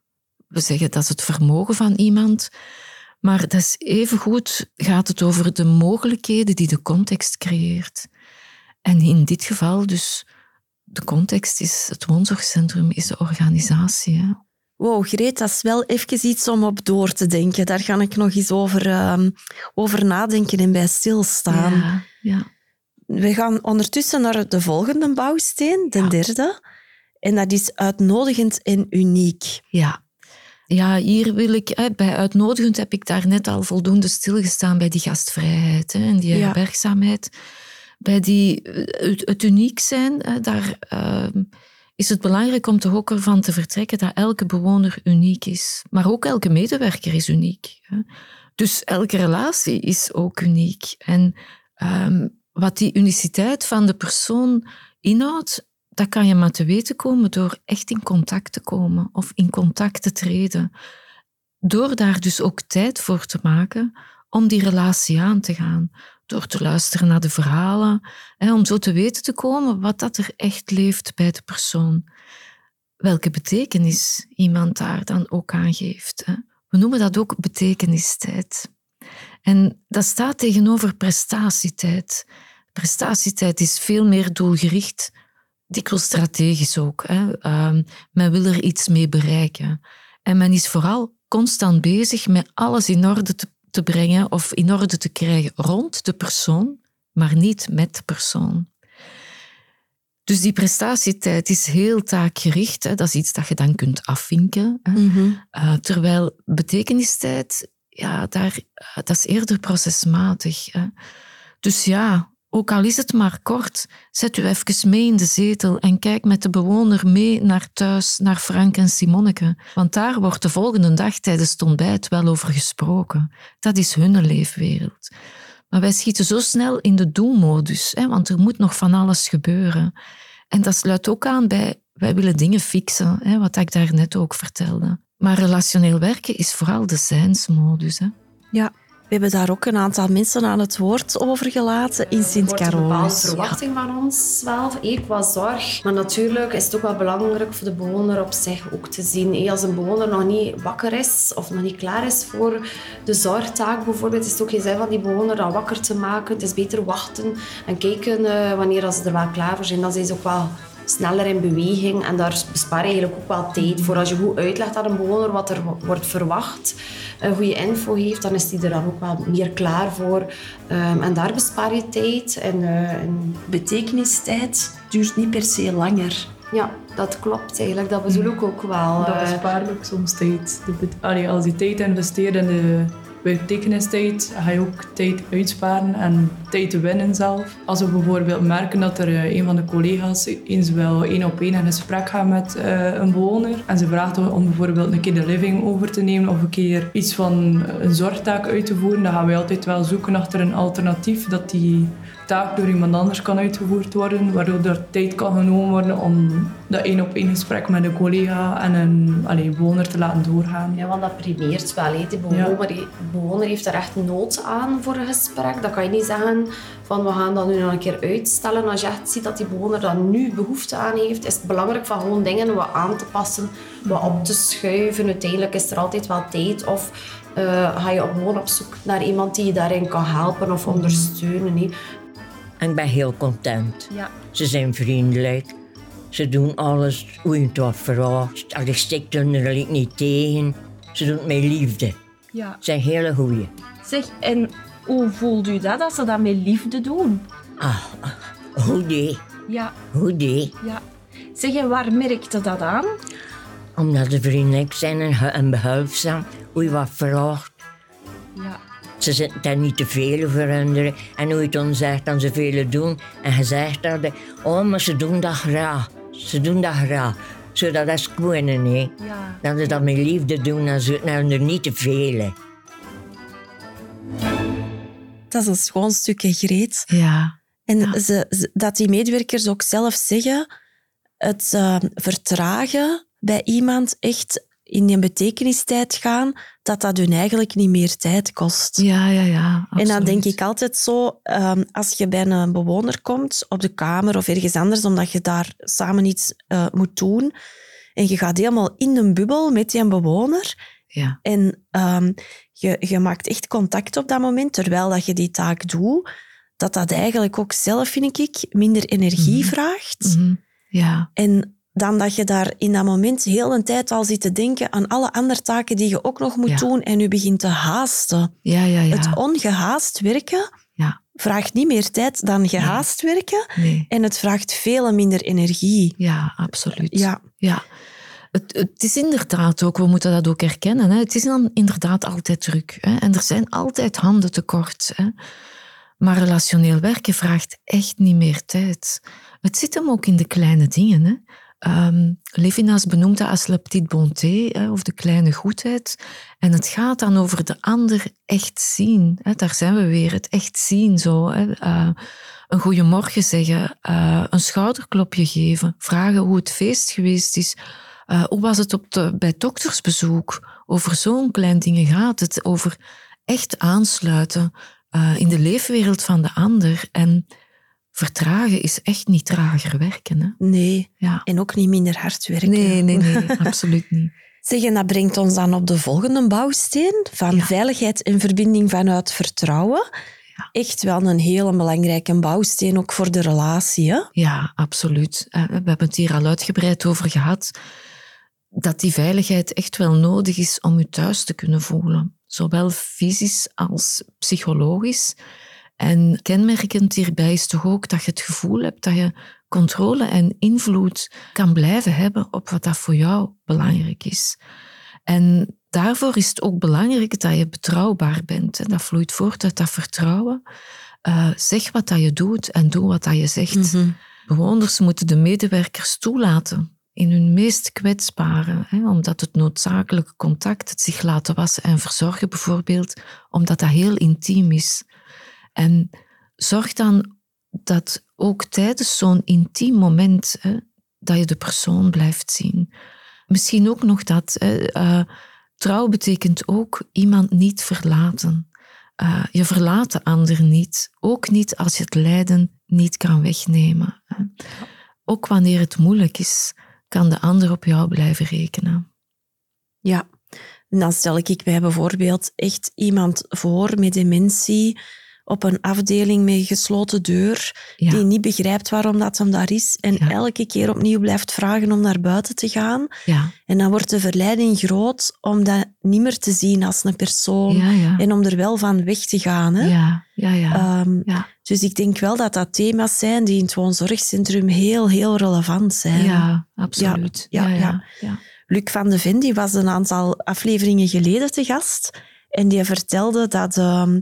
we zeggen dat is het vermogen van iemand. Maar dat is evengoed gaat het over de mogelijkheden die de context creëert. En in dit geval dus, de context is het woonzorgcentrum, is de organisatie. Hè. Wow, Greet, dat is wel even iets om op door te denken. Daar ga ik nog eens over, um, over nadenken en bij stilstaan. Ja, ja. We gaan ondertussen naar de volgende bouwsteen, de ja. derde. En dat is uitnodigend en uniek. Ja. Ja, hier wil ik, bij uitnodigend heb ik daar net al voldoende stilgestaan bij die gastvrijheid en die herbergzaamheid. Bij die, het, het uniek zijn, daar uh, is het belangrijk om toch ook ervan te vertrekken dat elke bewoner uniek is. Maar ook elke medewerker is uniek. Hè. Dus elke relatie is ook uniek. En um, wat die uniciteit van de persoon inhoudt, dat kan je maar te weten komen door echt in contact te komen of in contact te treden. Door daar dus ook tijd voor te maken om die relatie aan te gaan. Door te luisteren naar de verhalen, hè, om zo te weten te komen wat dat er echt leeft bij de persoon. Welke betekenis iemand daar dan ook aan geeft. Hè. We noemen dat ook betekenistijd. En dat staat tegenover prestatietijd. Prestatietijd is veel meer doelgericht, dikwijls strategisch ook. Hè. Uh, men wil er iets mee bereiken. En men is vooral constant bezig met alles in orde te, te brengen of in orde te krijgen rond de persoon, maar niet met de persoon. Dus die prestatietijd is heel taakgericht. Hè. Dat is iets dat je dan kunt afvinken. Hè. Mm-hmm. Uh, terwijl betekenistijd, ja, daar, uh, dat is eerder procesmatig. Hè. Dus ja, ook al is het maar kort, zet u even mee in de zetel en kijk met de bewoner mee naar thuis, naar Frank en Simonneke. Want daar wordt de volgende dag tijdens het ontbijt wel over gesproken. Dat is hun leefwereld. Maar wij schieten zo snel in de doelmodus, hè, want er moet nog van alles gebeuren. En dat sluit ook aan bij, wij willen dingen fixen, hè, wat ik daarnet ook vertelde. Maar relationeel werken is vooral de zijnsmodus. Hè. Ja. We hebben daar ook een aantal mensen aan het woord over gelaten in Sint-Carolus. Er wordt een bepaalde verwachting ja. van ons wel, qua zorg. Maar natuurlijk is het ook wel belangrijk voor de bewoner op zich ook te zien. Als een bewoner nog niet wakker is of nog niet klaar is voor de zorgtaak bijvoorbeeld, is het ook geen zin van die bewoner dan wakker te maken. Het is beter wachten en kijken uh, wanneer ze er wel klaar voor zijn. Dan zijn ze ook wel sneller in beweging en daar bespaar je eigenlijk ook wel tijd voor. Als je goed uitlegt aan een bewoner wat er wordt verwacht, een goede info geeft, dan is die er dan ook wel meer klaar voor. Um, en daar bespaar je tijd. En, uh, en... Betekenistijd duurt niet per se langer. Ja, dat klopt eigenlijk. Dat bedoel ik ook wel. Dat bespaart ook soms tijd. Allee, als je tijd investeert in de betekenistijd, ga je ook tijd uitsparen en tijd te winnen zelf. Als we bijvoorbeeld merken dat er uh, een van de collega's eens wel één op één in gesprek gaat met uh, een bewoner en ze vraagt om bijvoorbeeld een keer de living over te nemen of een keer iets van een zorgtaak uit te voeren, dan gaan wij altijd wel zoeken achter een alternatief dat die taak door iemand anders kan uitgevoerd worden, waardoor er tijd kan genomen worden om dat één op één gesprek met een collega en een allee, bewoner te laten doorgaan. Ja, want dat primeert wel. He. De bewoner, ja. bewoner heeft er echt nood aan voor een gesprek. Dat kan je niet zeggen van we gaan dat nu nog een keer uitstellen. Als je echt ziet dat die bewoner daar nu behoefte aan heeft, is het belangrijk van gewoon dingen wat aan te passen, wat op te schuiven. Uiteindelijk is er altijd wel tijd of uh, ga je gewoon op zoek naar iemand die je daarin kan helpen of ondersteunen. He. En ik ben heel content. Ja. Ze zijn vriendelijk. Ze doen alles hoe je het wat vraagt. Als ik stik er er niet tegen. Ze doen het met liefde. Ja. Ze zijn hele goeie. Zeg, en hoe voelt u dat, als ze dat met liefde doen? Ah, goed idee. Ja. Goed idee. Ja. Zeg, en waar merkte dat aan? Omdat ze vriendelijk zijn en, en behulpzaam. Hoe je wat vraagt. Ja. Ze zitten daar niet te veel veranderen. En hoe je het dan zegt, dan ze veel doen. En je zegt dat, oh, maar ze doen dat graag. Ze doen dat graag. Zodat dat is gewoon, nee. Ja. Dat ze dat met liefde doen, dan ze nou er niet te veel. Dat is een schoon stukje Greet. Ja. En ja. Ze, ze, dat die medewerkers ook zelf zeggen, het uh, vertragen bij iemand echt in die betekenistijd gaan, dat dat hun eigenlijk niet meer tijd kost. Ja, ja, ja. Absoluut. En dan denk ik altijd zo, um, als je bij een bewoner komt, op de kamer of ergens anders, omdat je daar samen iets uh, moet doen, en je gaat helemaal in een bubbel met die bewoner, ja. en um, je, je maakt echt contact op dat moment, terwijl dat je die taak doet, dat dat eigenlijk ook zelf, vind ik, minder energie mm-hmm. vraagt. Mm-hmm. Ja. En dan dat je daar in dat moment heel een tijd al zit te denken aan alle andere taken die je ook nog moet ja. doen en je begint te haasten. Ja, ja, ja. Het ongehaast werken ja. vraagt niet meer tijd dan gehaast nee. werken. Nee. En het vraagt veel minder energie. Ja, absoluut. Ja. ja. Het, het is inderdaad ook, we moeten dat ook erkennen, hè. Het is dan inderdaad altijd druk. Hè. En er zijn altijd handen tekort. Hè. Maar relationeel werken vraagt echt niet meer tijd. Het zit hem ook in de kleine dingen, hè. Um, Levinas benoemt dat als la petite bonté, hè, of de kleine goedheid. En het gaat dan over de ander echt zien. Hè. Daar zijn we weer, het echt zien. Zo, hè. Uh, een goeiemorgen zeggen, uh, een schouderklopje geven, vragen hoe het feest geweest is. Uh, hoe was het op de, bij doktersbezoek? Over zo'n klein dingen gaat het, over echt aansluiten uh, in de leefwereld van de ander. En vertragen is echt niet trager werken. Hè? Nee, ja. En ook niet minder hard werken. Nee, nee, nee, absoluut niet. Zeg, en dat brengt ons dan op de volgende bouwsteen van ja. veiligheid en verbinding vanuit vertrouwen. Ja. Echt wel een hele belangrijke bouwsteen, ook voor de relatie. Hè? Ja, absoluut. We hebben het hier al uitgebreid over gehad, dat die veiligheid echt wel nodig is om je thuis te kunnen voelen. Zowel fysisch als psychologisch. En kenmerkend hierbij is toch ook dat je het gevoel hebt dat je controle en invloed kan blijven hebben op wat dat voor jou belangrijk is. En daarvoor is het ook belangrijk dat je betrouwbaar bent. Dat vloeit voort uit dat vertrouwen. Uh, zeg wat dat je doet en doe wat dat je zegt. Mm-hmm. Bewoners moeten de medewerkers toelaten in hun meest kwetsbare, hè, omdat het noodzakelijke contact, het zich laten wassen en verzorgen bijvoorbeeld, omdat dat heel intiem is. En zorg dan dat ook tijdens zo'n intiem moment, hè, dat je de persoon blijft zien. Misschien ook nog dat hè, uh, trouw betekent ook iemand niet verlaten. Uh, je verlaat de ander niet. Ook niet als je het lijden niet kan wegnemen. Hè. Ook wanneer het moeilijk is, kan de ander op jou blijven rekenen. Ja, en dan stel ik mij bijvoorbeeld echt iemand voor met dementie op een afdeling met een gesloten deur, ja. die niet begrijpt waarom dat hem daar is en ja. elke keer opnieuw blijft vragen om naar buiten te gaan. Ja. En dan wordt de verleiding groot om dat niet meer te zien als een persoon ja, ja. en om er wel van weg te gaan. Hè? Ja, ja, ja. Um, ja. Dus ik denk wel dat dat thema's zijn die in het woonzorgcentrum heel, heel relevant zijn. Ja, absoluut. Ja, ja, ja, ja. ja. ja. Luc van de Ven die was een aantal afleveringen geleden te gast en die vertelde dat um,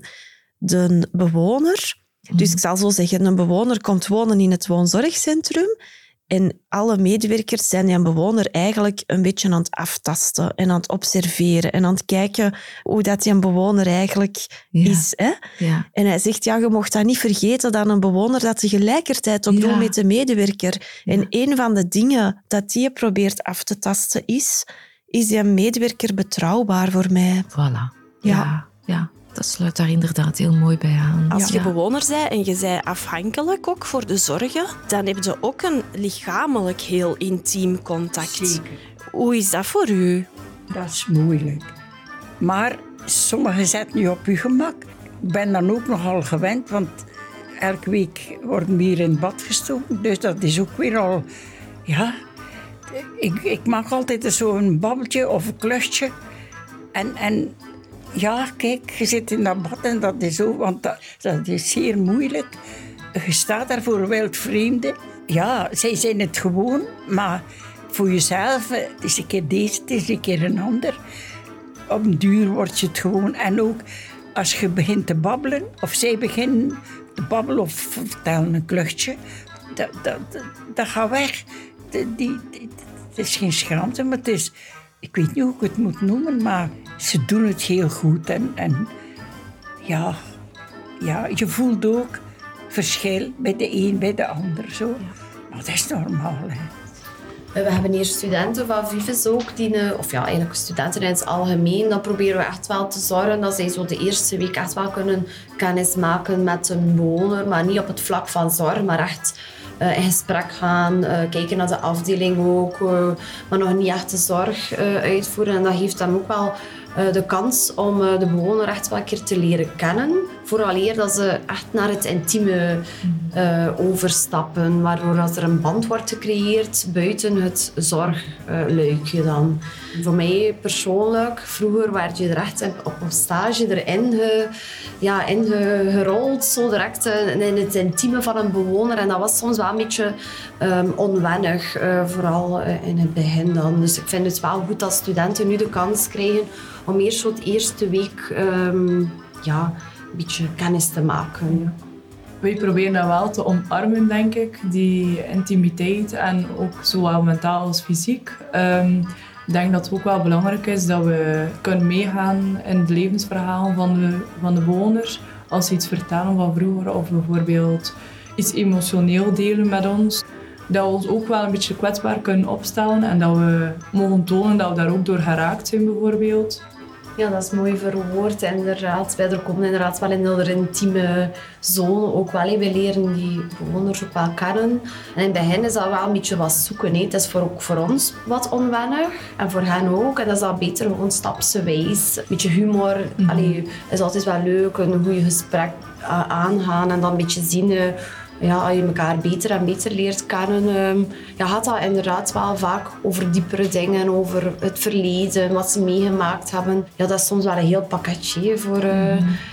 de bewoner, mm. dus ik zal zo zeggen, een bewoner komt wonen in het woonzorgcentrum en alle medewerkers zijn die bewoner eigenlijk een beetje aan het aftasten en aan het observeren en aan het kijken hoe dat die bewoner eigenlijk ja. is. Hè? Ja. En hij zegt, ja, je mocht dat niet vergeten dat een bewoner dat tegelijkertijd ook ja. doet met de medewerker. Ja. En een van de dingen dat die probeert af te tasten is, is die medewerker betrouwbaar voor mij? Voilà. Ja. ja. ja. Dat sluit daar inderdaad heel mooi bij aan. Als je ja. bewoner bent en je bent afhankelijk ook voor de zorgen, dan heb je ook een lichamelijk heel intiem contact. Zeker. Hoe is dat voor u? Dat is moeilijk. Maar sommigen zetten nu op je gemak. Ik ben dan ook nogal gewend, want elke week worden we hier in bad gestoken. Dus dat is ook weer al Ja, ik, ik maak altijd zo'n babbeltje of een kluchtje. En, en ja, kijk, je zit in dat bad en dat is zo, want dat, dat is zeer moeilijk. Je staat daar voor wildvreemden. Ja, zij zijn het gewoon, maar voor jezelf, het is een keer deze, het is een keer een ander. Op een duur word je het gewoon. En ook als je begint te babbelen, of zij beginnen te babbelen of vertellen een kluchtje, dat, dat, dat, dat gaat weg. Die, die, die, het is geen schaamte, maar het is... Ik weet niet hoe ik het moet noemen, maar ze doen het heel goed. En, en ja, ja, je voelt ook verschil bij de een, bij de ander. Zo. Ja. Maar dat is normaal. Hè. We hebben hier studenten van Vives ook, die, of ja, eigenlijk studenten in het algemeen. Dan proberen we echt wel te zorgen dat zij zo de eerste week echt wel kunnen kennis maken met een bewoner. Maar niet op het vlak van zorg, maar echt uh, in gesprek gaan, uh, kijken naar de afdeling ook. Uh, maar nog niet echt de zorg uh, uitvoeren. En dat geeft hem ook wel uh, de kans om uh, de bewoner echt wel een keer te leren kennen. Vooraleer dat ze echt naar het intieme uh, overstappen, waardoor dat er een band wordt gecreëerd buiten het zorgluikje uh, dan. Voor mij persoonlijk, vroeger werd je er echt op een stage erin ge, ja, in ge, gerold, zo direct uh, in het intieme van een bewoner. En dat was soms wel een beetje um, onwennig, uh, vooral uh, in het begin dan. Dus ik vind het wel goed dat studenten nu de kans krijgen om eerst zo het eerste week... Um, ja, een beetje kennis te maken. Wij proberen dat wel te omarmen, denk ik, die intimiteit en ook zowel mentaal als fysiek. Um, ik denk dat het ook wel belangrijk is dat we kunnen meegaan in het levensverhaal van de, van de bewoners. Als ze iets vertellen van vroeger of bijvoorbeeld iets emotioneel delen met ons. Dat we ons ook wel een beetje kwetsbaar kunnen opstellen en dat we mogen tonen dat we daar ook door geraakt zijn bijvoorbeeld. Ja, dat is mooi verwoord, inderdaad. Wij komen inderdaad wel in een intieme zone ook wel. We leren die bewoners ook wel kennen. En in het begin is dat wel een beetje wat zoeken. Het is voor, ook voor ons wat onwennig. En voor hen ook. En dat is dan beter gewoon stapsgewijs. Een beetje humor. Mm-hmm. Allee, is altijd wel leuk. Een goede gesprek aangaan. En dan een beetje zien... Ja, als je elkaar beter en beter leert kennen, um, ja, gaat dat inderdaad wel vaak over diepere dingen, over het verleden, wat ze meegemaakt hebben. Ja, dat is soms wel een heel pakketje voor uh,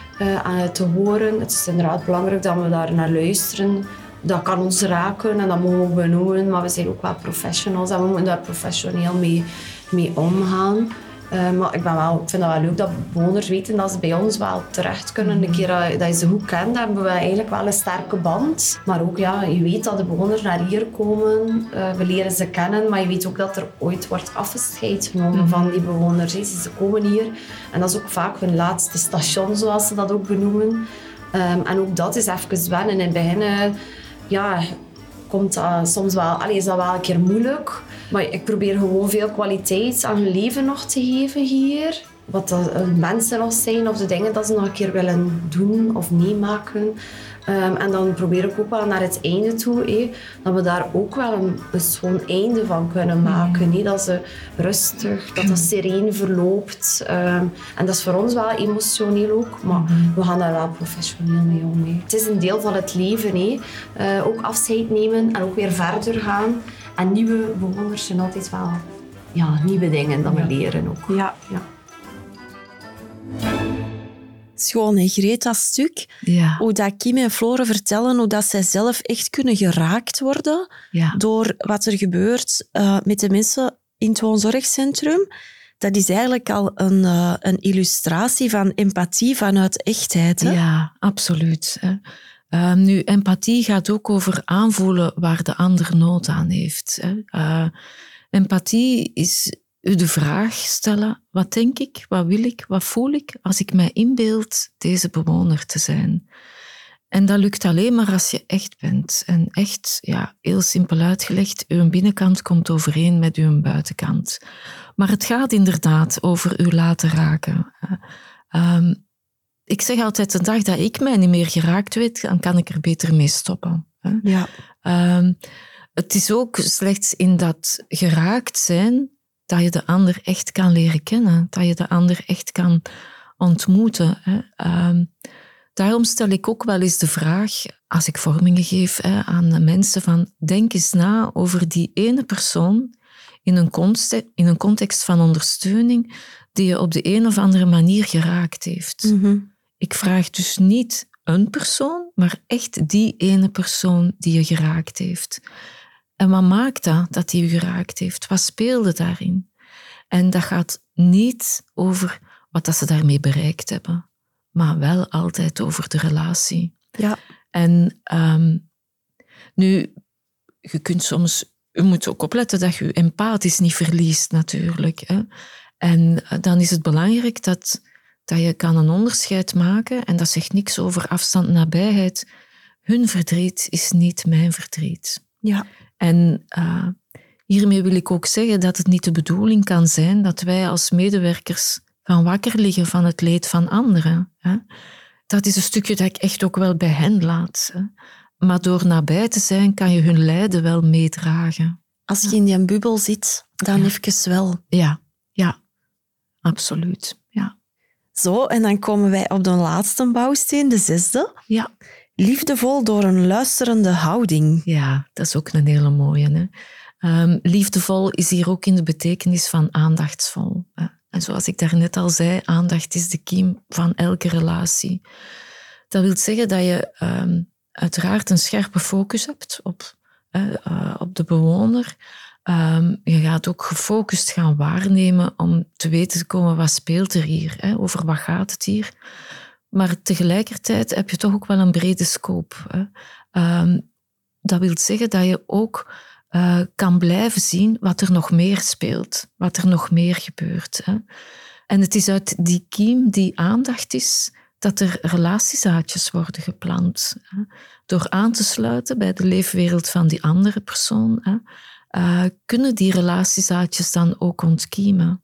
uh, te horen. Het is inderdaad belangrijk dat we daar naar luisteren. Dat kan ons raken en dat mogen we benoemen, maar we zijn ook wel professionals en we moeten daar professioneel mee, mee omgaan. Uh, maar ik, ben wel, ik vind het wel leuk dat bewoners weten dat ze bij ons wel terecht kunnen. Een keer dat, dat je ze goed kent, dan hebben we eigenlijk wel een sterke band. Maar ook, ja, je weet dat de bewoners naar hier komen. Uh, we leren ze kennen, maar je weet ook dat er ooit wordt afgescheid genomen mm-hmm. van die bewoners. Ze komen hier en dat is ook vaak hun laatste station, zoals ze dat ook benoemen. Um, en ook dat is even wennen. In het begin uh, ja, komt dat soms wel, allee, is dat wel een keer moeilijk. Maar ik probeer gewoon veel kwaliteit aan hun leven nog te geven hier. Wat de mensen nog zijn of de dingen dat ze nog een keer willen doen of meemaken. Um, en dan probeer ik ook wel naar het einde toe, hé, dat we daar ook wel een, een schoon einde van kunnen maken. Hé, dat ze rustig, dat dat sereen verloopt. Um, en dat is voor ons wel emotioneel ook, maar we gaan daar wel professioneel mee om. Hé. Het is een deel van het leven, hé. Uh, ook afscheid nemen en ook weer verder gaan. En nieuwe bewoners zijn altijd wel ja, nieuwe dingen dat we leren ook. Ja. Ja. Schoon, hè, Greta stuk. Ja. Hoe dat Kim en Flore vertellen hoe dat zij zelf echt kunnen geraakt worden ja. door wat er gebeurt uh, met de mensen in het woonzorgcentrum. Dat is eigenlijk al een, uh, een illustratie van empathie vanuit echtheid. Hè? Ja, absoluut. Hè. Uh, nu, empathie gaat ook over aanvoelen waar de ander nood aan heeft. Hè. Uh, empathie is u de vraag stellen, wat denk ik, wat wil ik, wat voel ik als ik mij inbeeld deze bewoner te zijn. En dat lukt alleen maar als je echt bent. En echt, ja, heel simpel uitgelegd, uw binnenkant komt overeen met uw buitenkant. Maar het gaat inderdaad over u laten raken. Um, ik zeg altijd, de dag dat ik mij niet meer geraakt weet, dan kan ik er beter mee stoppen. Ja. Um, het is ook slechts in dat geraakt zijn dat je de ander echt kan leren kennen, dat je de ander echt kan ontmoeten. Hè. Um, Daarom stel ik ook wel eens de vraag, als ik vormingen geef hè, aan de mensen, van denk eens na over die ene persoon in een, context, in een context van ondersteuning die je op de een of andere manier geraakt heeft. Mm-hmm. Ik vraag dus niet een persoon, maar echt die ene persoon die je geraakt heeft. En wat maakt dat, dat die je geraakt heeft? Wat speelde daarin? En dat gaat niet over wat dat ze daarmee bereikt hebben, maar wel altijd over de relatie. Ja. En um, nu, je kunt soms... Je moet ook opletten dat je je empathisch niet verliest, natuurlijk. Hè. En dan is het belangrijk dat, dat je kan een onderscheid maken, en dat zegt niks over afstand en nabijheid. Hun verdriet is niet mijn verdriet. Ja. En uh, hiermee wil ik ook zeggen dat het niet de bedoeling kan zijn dat wij als medewerkers gaan wakker liggen van het leed van anderen. Hè. Dat is een stukje dat ik echt ook wel bij hen laat. Hè. Maar door nabij te zijn, kan je hun lijden wel meedragen. Als je in die bubbel zit, dan ja. even wel. Ja, ja, absoluut. Ja. Zo, en dan komen wij op de laatste bouwsteen, de zesde. Ja. Liefdevol door een luisterende houding. Ja, dat is ook een hele mooie. Hè? Um, liefdevol is hier ook in de betekenis van aandachtsvol. Hè? En zoals ik daarnet al zei, aandacht is de kiem van elke relatie. Dat wil zeggen dat je um, uiteraard een scherpe focus hebt op, uh, uh, op de bewoner. Um, je gaat ook gefocust gaan waarnemen om te weten te komen wat speelt er hier, hè? Over wat gaat het hier. Maar tegelijkertijd heb je toch ook wel een brede scope. Hè? Um, dat wil zeggen dat je ook uh, kan blijven zien wat er nog meer speelt, wat er nog meer gebeurt. Hè? En het is uit die kiem, die aandacht is, dat er relatiezaadjes worden geplant. Hè? Door aan te sluiten bij de leefwereld van die andere persoon, hè? Uh, kunnen die relatiezaadjes dan ook ontkiemen.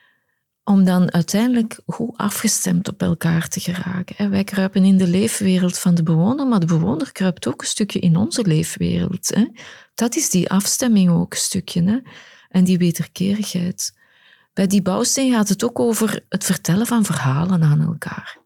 Om dan uiteindelijk goed afgestemd op elkaar te geraken. Wij kruipen in de leefwereld van de bewoner, maar de bewoner kruipt ook een stukje in onze leefwereld. Dat is die afstemming ook een stukje. En die wederkerigheid. Bij die bouwsteen gaat het ook over het vertellen van verhalen aan elkaar.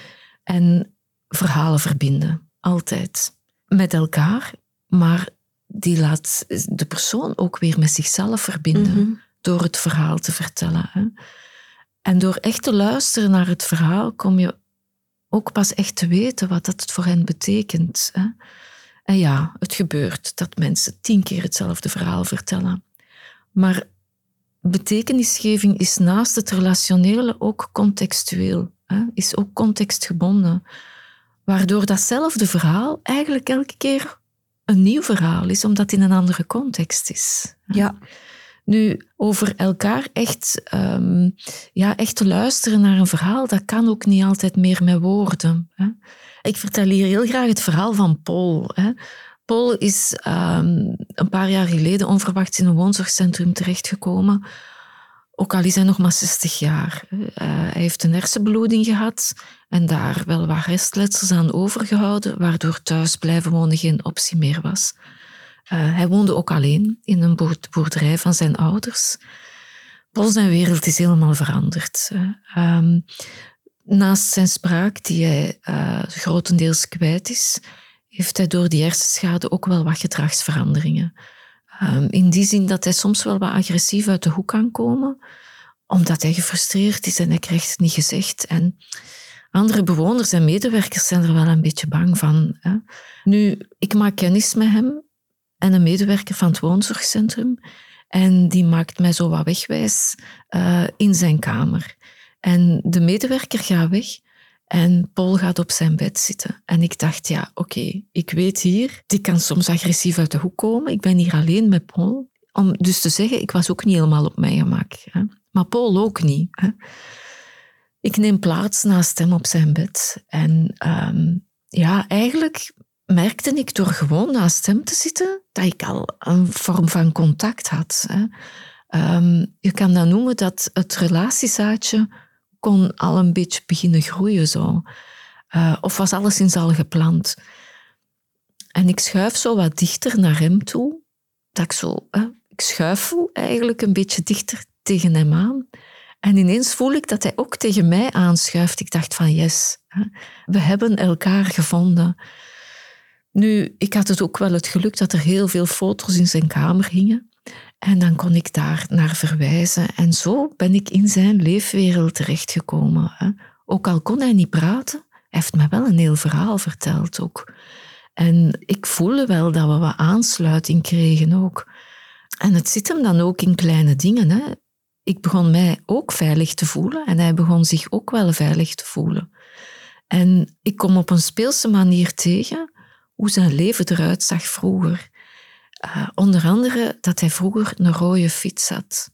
En verhalen verbinden, altijd. Met elkaar, maar die laat de persoon ook weer met zichzelf verbinden. Mm-hmm. Door het verhaal te vertellen. Hè. En door echt te luisteren naar het verhaal kom je ook pas echt te weten wat dat voor hen betekent. Hè. En ja, het gebeurt dat mensen tien keer hetzelfde verhaal vertellen. Maar betekenisgeving is naast het relationele ook contextueel. Hè, is ook contextgebonden. Waardoor datzelfde verhaal eigenlijk elke keer een nieuw verhaal is, omdat het in een andere context is. Ja. Nu, over elkaar echt, um, ja, echt te luisteren naar een verhaal, dat kan ook niet altijd meer met woorden. Hè. Ik vertel hier heel graag het verhaal van Paul. Hè. Paul is um, een paar jaar geleden onverwachts in een woonzorgcentrum terechtgekomen. Ook al is hij nog maar zestig jaar. Uh, hij heeft een hersenbloeding gehad en daar wel wat restletsels aan overgehouden, waardoor thuis blijven wonen geen optie meer was. Uh, hij woonde ook alleen in een boerderij van zijn ouders. Paul zijn wereld is helemaal veranderd. Uh, um, naast zijn spraak, die hij uh, grotendeels kwijt is, heeft hij door die hersenschade ook wel wat gedragsveranderingen. Um, in die zin dat hij soms wel wat agressief uit de hoek kan komen, omdat hij gefrustreerd is en hij krijgt het niet gezegd. En andere bewoners en medewerkers zijn er wel een beetje bang van. Hè. Nu, ik maak kennis met hem en een medewerker van het woonzorgcentrum. En die maakt mij zo wat wegwijs uh, in zijn kamer. En de medewerker gaat weg en Paul gaat op zijn bed zitten. En ik dacht, ja, oké, okay, ik weet hier, die kan soms agressief uit de hoek komen. Ik ben hier alleen met Paul. Om dus te zeggen, ik was ook niet helemaal op mijn gemak. Hè. Maar Paul ook niet. Hè. Ik neem plaats naast hem op zijn bed. En um, ja, eigenlijk merkte ik door gewoon naast hem te zitten dat ik al een vorm van contact had. Hè. Um, je kan dat noemen dat het relatiezaadje kon al een beetje beginnen groeien. Zo. Uh, of was alleszins al gepland. En ik schuif zo wat dichter naar hem toe. Dat ik zo... Uh, ik schuifel eigenlijk een beetje dichter tegen hem aan. En ineens voel ik dat hij ook tegen mij aanschuift. Ik dacht van yes, we hebben elkaar gevonden. Nu, ik had het ook wel het geluk dat er heel veel foto's in zijn kamer hingen. En dan kon ik daar naar verwijzen. En zo ben ik in zijn leefwereld terechtgekomen. Ook al kon hij niet praten, hij heeft me wel een heel verhaal verteld ook. En ik voelde wel dat we wat aansluiting kregen ook. En het zit hem dan ook in kleine dingen. Hè. Ik begon mij ook veilig te voelen en hij begon zich ook wel veilig te voelen. En ik kom op een speelse manier tegen hoe zijn leven eruit zag vroeger. Uh, onder andere dat hij vroeger een rode fiets had.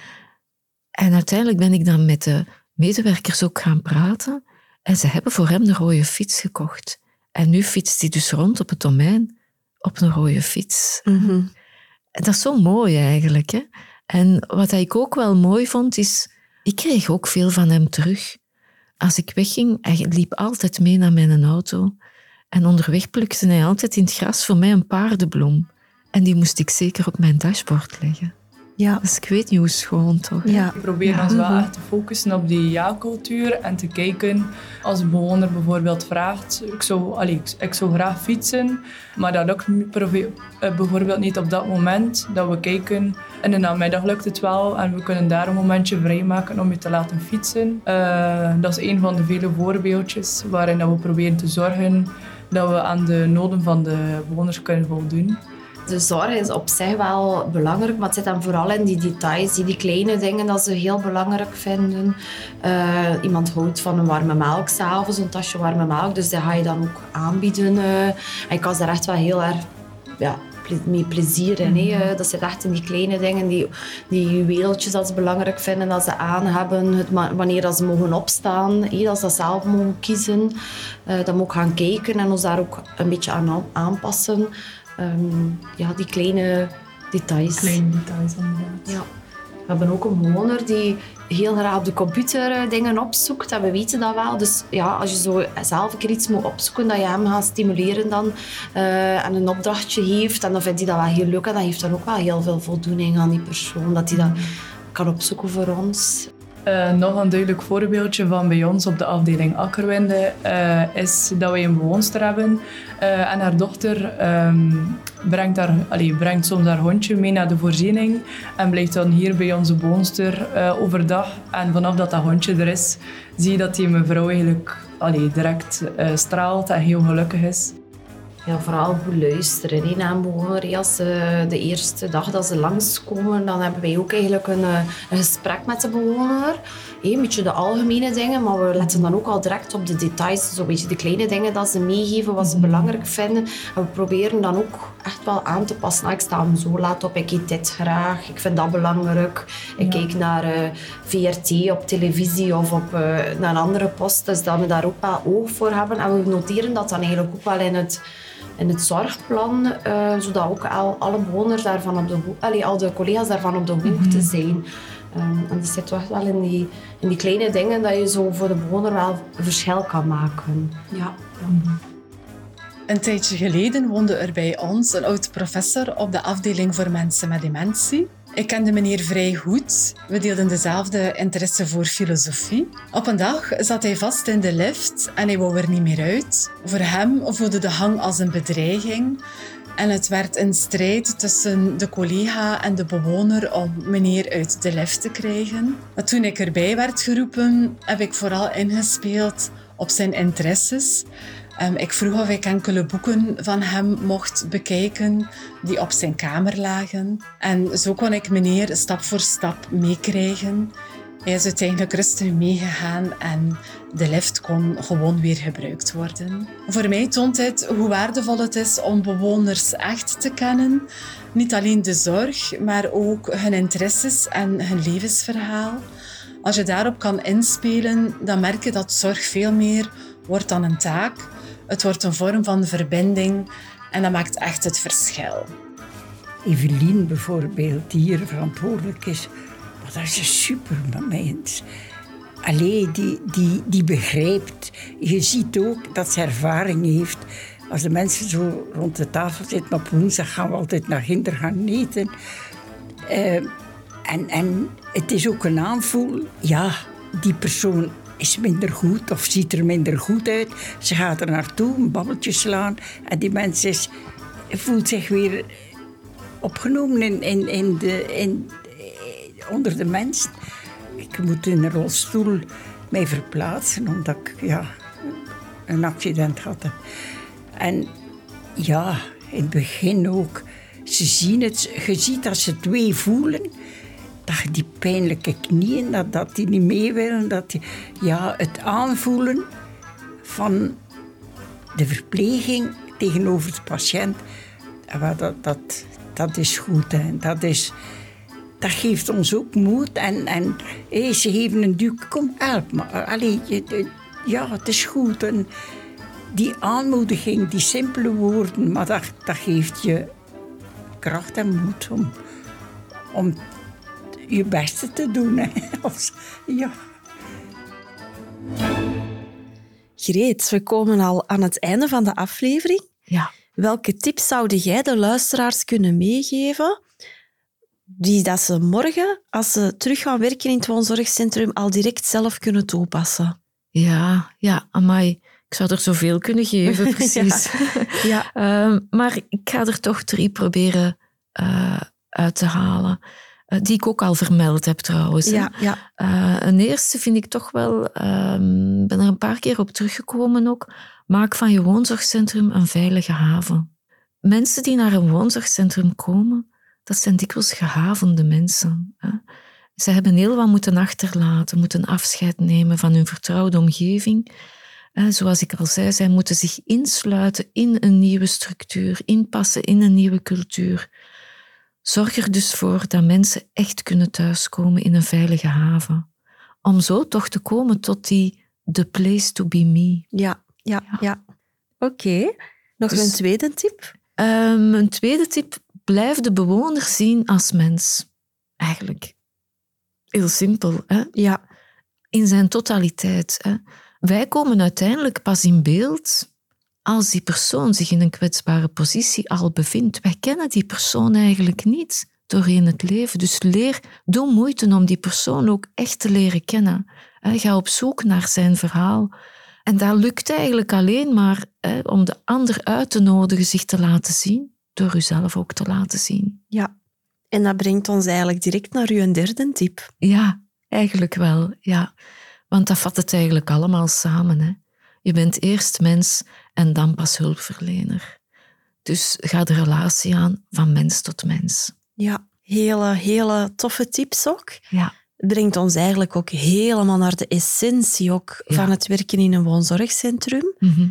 En uiteindelijk ben ik dan met de medewerkers ook gaan praten en ze hebben voor hem een rode fiets gekocht. En nu fietst hij dus rond op het domein op een rode fiets. Mm-hmm. Dat is zo mooi eigenlijk. Hè? En wat ik ook wel mooi vond, is... Ik kreeg ook veel van hem terug. Als ik wegging, hij liep altijd mee naar mijn auto. En onderweg plukte hij altijd in het gras voor mij een paardenbloem. En die moest ik zeker op mijn dashboard leggen. Ja. Dus ik weet niet hoe schoon, toch? Ja. We proberen ja. ons wel echt te focussen op die ja-cultuur en te kijken als een bewoner bijvoorbeeld vraagt, ik zou, allee, ik, ik zou graag fietsen, maar dat lukt bijvoorbeeld niet op dat moment, dat we kijken, in de namiddag lukt het wel en we kunnen daar een momentje vrijmaken om je te laten fietsen. Uh, dat is een van de vele voorbeeldjes waarin dat we proberen te zorgen dat we aan de noden van de bewoners kunnen voldoen. De zorg is op zich wel belangrijk, maar het zit dan vooral in die details, die, die kleine dingen dat ze heel belangrijk vinden. Uh, iemand houdt van een warme melk s'avonds, een tasje warme melk, dus dat ga je dan ook aanbieden. Uh, en ik was daar echt wel heel erg ja, mee plezier in. Mm-hmm. Hè. Dat zit echt in die kleine dingen, die, die juweeltjes dat ze belangrijk vinden, dat ze aan hebben, het ma- wanneer dat ze mogen opstaan, hè, dat ze dat zelf mogen kiezen. Uh, dan ook gaan kijken en ons daar ook een beetje aan aanpassen. Um, ja, die kleine details. Kleine details, inderdaad. Ja. We hebben ook een bewoner die heel graag op de computer dingen opzoekt. En we weten dat wel. Dus ja, als je zo zelf een keer iets moet opzoeken, dat je hem gaat stimuleren dan, uh, en een opdrachtje heeft. En dan vindt hij dat wel heel leuk. En dat heeft dan ook wel heel veel voldoening aan die persoon. Dat hij dat kan opzoeken voor ons. Uh, nog een duidelijk voorbeeldje van bij ons op de afdeling Akkerwinde uh, is dat wij een bewoonster hebben uh, en haar dochter um, brengt, haar, allee, brengt soms haar hondje mee naar de voorziening en blijft dan hier bij onze bewoonster uh, overdag. En vanaf dat dat hondje er is, zie je dat die mevrouw eigenlijk allee, direct uh, straalt en heel gelukkig is. Ja, vooral goed luisteren hè, naar een bewoner. Als ze de eerste dag dat ze langskomen, dan hebben wij ook eigenlijk een, een gesprek met de bewoner. Een beetje de algemene dingen, maar we letten dan ook al direct op de details. Zo'n beetje de kleine dingen dat ze meegeven, wat ze belangrijk vinden. En we proberen dan ook echt wel aan te passen. Nou, ik sta hem zo laat op, ik eet dit graag, ik vind dat belangrijk. Ik ja. kijk naar uh, V R T op televisie of op, uh, naar een andere post. Dus dat we daar ook wel oog voor hebben. En we noteren dat dan eigenlijk ook wel in het... in het zorgplan, uh, zodat ook al, alle bewoners daarvan op de ho- allee, al de collega's daarvan op de hoogte mm-hmm. zijn. Um, en dat zit toch wel in die, in die kleine dingen dat je zo voor de bewoner wel een verschil kan maken. Ja. Mm-hmm. Een tijdje geleden woonde er bij ons een oud professor op de afdeling voor mensen met dementie. Ik kende meneer vrij goed. We deelden dezelfde interesse voor filosofie. Op een dag zat hij vast in de lift en hij wou er niet meer uit. Voor hem voelde de hang als een bedreiging. En het werd een strijd tussen de collega en de bewoner om meneer uit de lift te krijgen. Maar toen ik erbij werd geroepen, heb ik vooral ingespeeld op zijn interesses. Um, ik vroeg of ik enkele boeken van hem mocht bekijken die op zijn kamer lagen. En zo kon ik meneer stap voor stap meekrijgen. Hij is uiteindelijk rustig meegegaan en de lift kon gewoon weer gebruikt worden. Voor mij toont dit hoe waardevol het is om bewoners echt te kennen. Niet alleen de zorg, maar ook hun interesses en hun levensverhaal. Als je daarop kan inspelen, dan merk je dat zorg veel meer wordt dan een taak. Het wordt een vorm van verbinding en dat maakt echt het verschil. Evelien bijvoorbeeld, die hier verantwoordelijk is, dat is een supermens. Allee, die, die, die begrijpt. Je ziet ook dat ze ervaring heeft. Als de mensen zo rond de tafel zitten op woensdag, gaan we altijd naar Ginder gaan eten. Uh, En, en het is ook een aanvoel. Ja, die persoon is minder goed of ziet er minder goed uit. Ze gaat er naartoe, een babbeltje slaan. En die mens is, voelt zich weer opgenomen in, in, in de, in, onder de mensen. Ik moet in een rolstoel mij verplaatsen, omdat ik ja, een accident had. En ja, in het begin ook. Ze zien het, je ziet dat ze twee voelen. Dat je die pijnlijke knieën, dat, dat die niet mee willen. Dat die, ja, het aanvoelen van de verpleging tegenover de patiënt. Dat, dat, dat is goed. Hè. Dat, is, dat geeft ons ook moed. En, en hey, ze geven een duw. Kom, help me. Allee, je, ja, het is goed. En die aanmoediging, die simpele woorden, maar dat, dat geeft je kracht en moed om, om je beste te doen. Hè. Als, ja. Greet, we komen al aan het einde van de aflevering. Ja. Welke tips zouden jij de luisteraars kunnen meegeven die dat ze morgen, als ze terug gaan werken in het woonzorgcentrum, al direct zelf kunnen toepassen? Ja, ja, amai. Ik zou er zoveel kunnen geven, precies. ja. Ja. um, maar ik ga er toch drie proberen uh, uit te halen. Uh, die ik ook al vermeld heb trouwens. Ja, ja. Uh, een eerste vind ik toch wel... Ik um, ben er een paar keer op teruggekomen ook. Maak van je woonzorgcentrum een veilige haven. Mensen die naar een woonzorgcentrum komen, dat zijn dikwijls gehavende mensen. Hè. Ze hebben heel wat moeten achterlaten, moeten afscheid nemen van hun vertrouwde omgeving. Uh, zoals ik al zei, zij moeten zich insluiten in een nieuwe structuur, inpassen in een nieuwe cultuur. Zorg er dus voor dat mensen echt kunnen thuiskomen in een veilige haven. Om zo toch te komen tot die the place to be me. Ja, ja, ja. ja. Oké. Okay. Nog dus, een tweede tip? Um, een tweede tip, blijf de bewoner zien als mens. Eigenlijk. Heel simpel, hè? Ja. In zijn totaliteit. Hè? Wij komen uiteindelijk pas in beeld als die persoon zich in een kwetsbare positie al bevindt. Wij kennen die persoon eigenlijk niet doorheen het leven. Dus leer, doe moeite om die persoon ook echt te leren kennen. Ga op zoek naar zijn verhaal. En dat lukt eigenlijk alleen maar hè, om de ander uit te nodigen zich te laten zien, door uzelf ook te laten zien. Ja, en dat brengt ons eigenlijk direct naar uw derde tip. Ja, eigenlijk wel, ja. Want dat vat het eigenlijk allemaal samen. Hè. Je bent eerst mens en dan pas hulpverlener. Dus ga de relatie aan van mens tot mens. Ja, hele, hele toffe tips ook. Ja. Het brengt ons eigenlijk ook helemaal naar de essentie ook ja. van het werken in een woonzorgcentrum. Mm-hmm.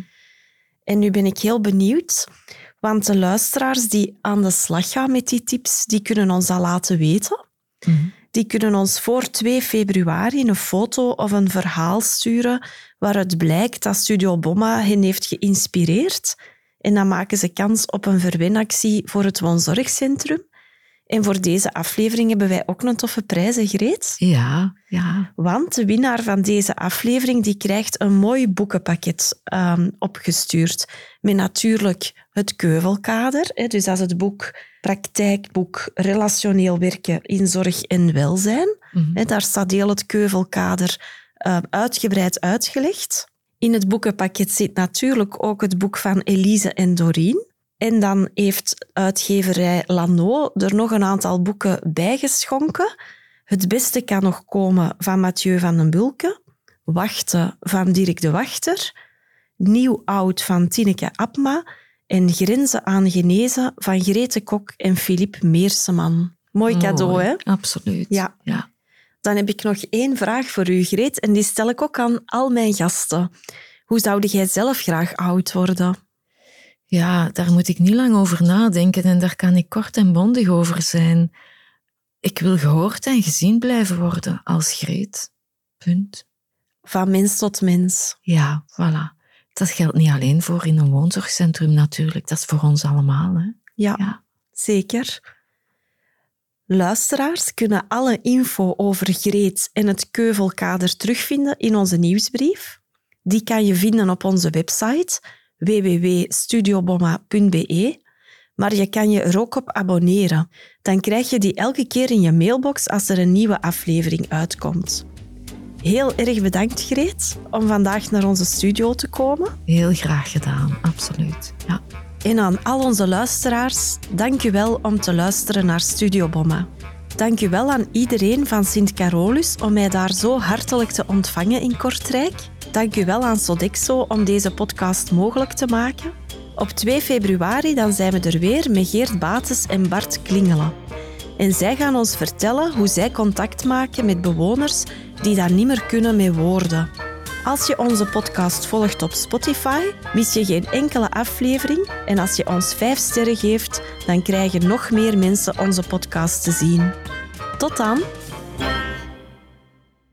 En nu ben ik heel benieuwd, want de luisteraars die aan de slag gaan met die tips, die kunnen ons dat laten weten. Mm-hmm. Die kunnen ons voor twee februari een foto of een verhaal sturen waaruit blijkt dat Studio Bomma hen heeft geïnspireerd. En dan maken ze kans op een verwenactie voor het woonzorgcentrum. En voor deze aflevering hebben wij ook een toffe prijs, hè, Greet? Ja, ja. Want de winnaar van deze aflevering die krijgt een mooi boekenpakket um, opgestuurd. Met natuurlijk het Keuvelkader. Hè, dus dat is het boek, praktijkboek Relationeel werken in zorg en welzijn. Mm-hmm. Hè, daar staat heel het Keuvelkader uh, uitgebreid uitgelegd. In het boekenpakket zit natuurlijk ook het boek van Elise en Doreen. En dan heeft uitgeverij Lano er nog een aantal boeken bijgeschonken. Het beste kan nog komen van Mathieu van den Bulke. Wachten van Dirk de Wachter. Nieuw-oud van Tineke Abma. En Grenzen aan genezen van Grete Kok en Philippe Meerseman. Mooi cadeau, Mooi, hè? Absoluut. Ja. ja. Dan heb ik nog één vraag voor u, Greet. En die stel ik ook aan al mijn gasten. Hoe zou jij zelf graag oud worden? Ja, daar moet ik niet lang over nadenken en daar kan ik kort en bondig over zijn. Ik wil gehoord en gezien blijven worden als Greet. Punt. Van mens tot mens. Ja, voilà. Dat geldt niet alleen voor in een woonzorgcentrum natuurlijk. Dat is voor ons allemaal. Hè? Ja, ja, zeker. Luisteraars kunnen alle info over Greet en het Keuvelkader terugvinden in onze nieuwsbrief. Die kan je vinden op onze website w w w punt studio bomma punt b e. Maar je kan je er ook op abonneren. Dan krijg je die elke keer in je mailbox als er een nieuwe aflevering uitkomt. Heel erg bedankt, Greet, om vandaag naar onze studio te komen. Heel graag gedaan, absoluut. Ja. En aan al onze luisteraars, dank u wel om te luisteren naar Studio Bomma. Dank u wel aan iedereen van Sint Carolus om mij daar zo hartelijk te ontvangen in Kortrijk. Dank u wel aan Sodexo om deze podcast mogelijk te maken. Op twee februari dan zijn we er weer met Geert Bates en Bart Klingelen. En zij gaan ons vertellen hoe zij contact maken met bewoners die dat niet meer kunnen met woorden. Als je onze podcast volgt op Spotify, mis je geen enkele aflevering. En als je ons vijf sterren geeft, dan krijgen nog meer mensen onze podcast te zien. Tot dan!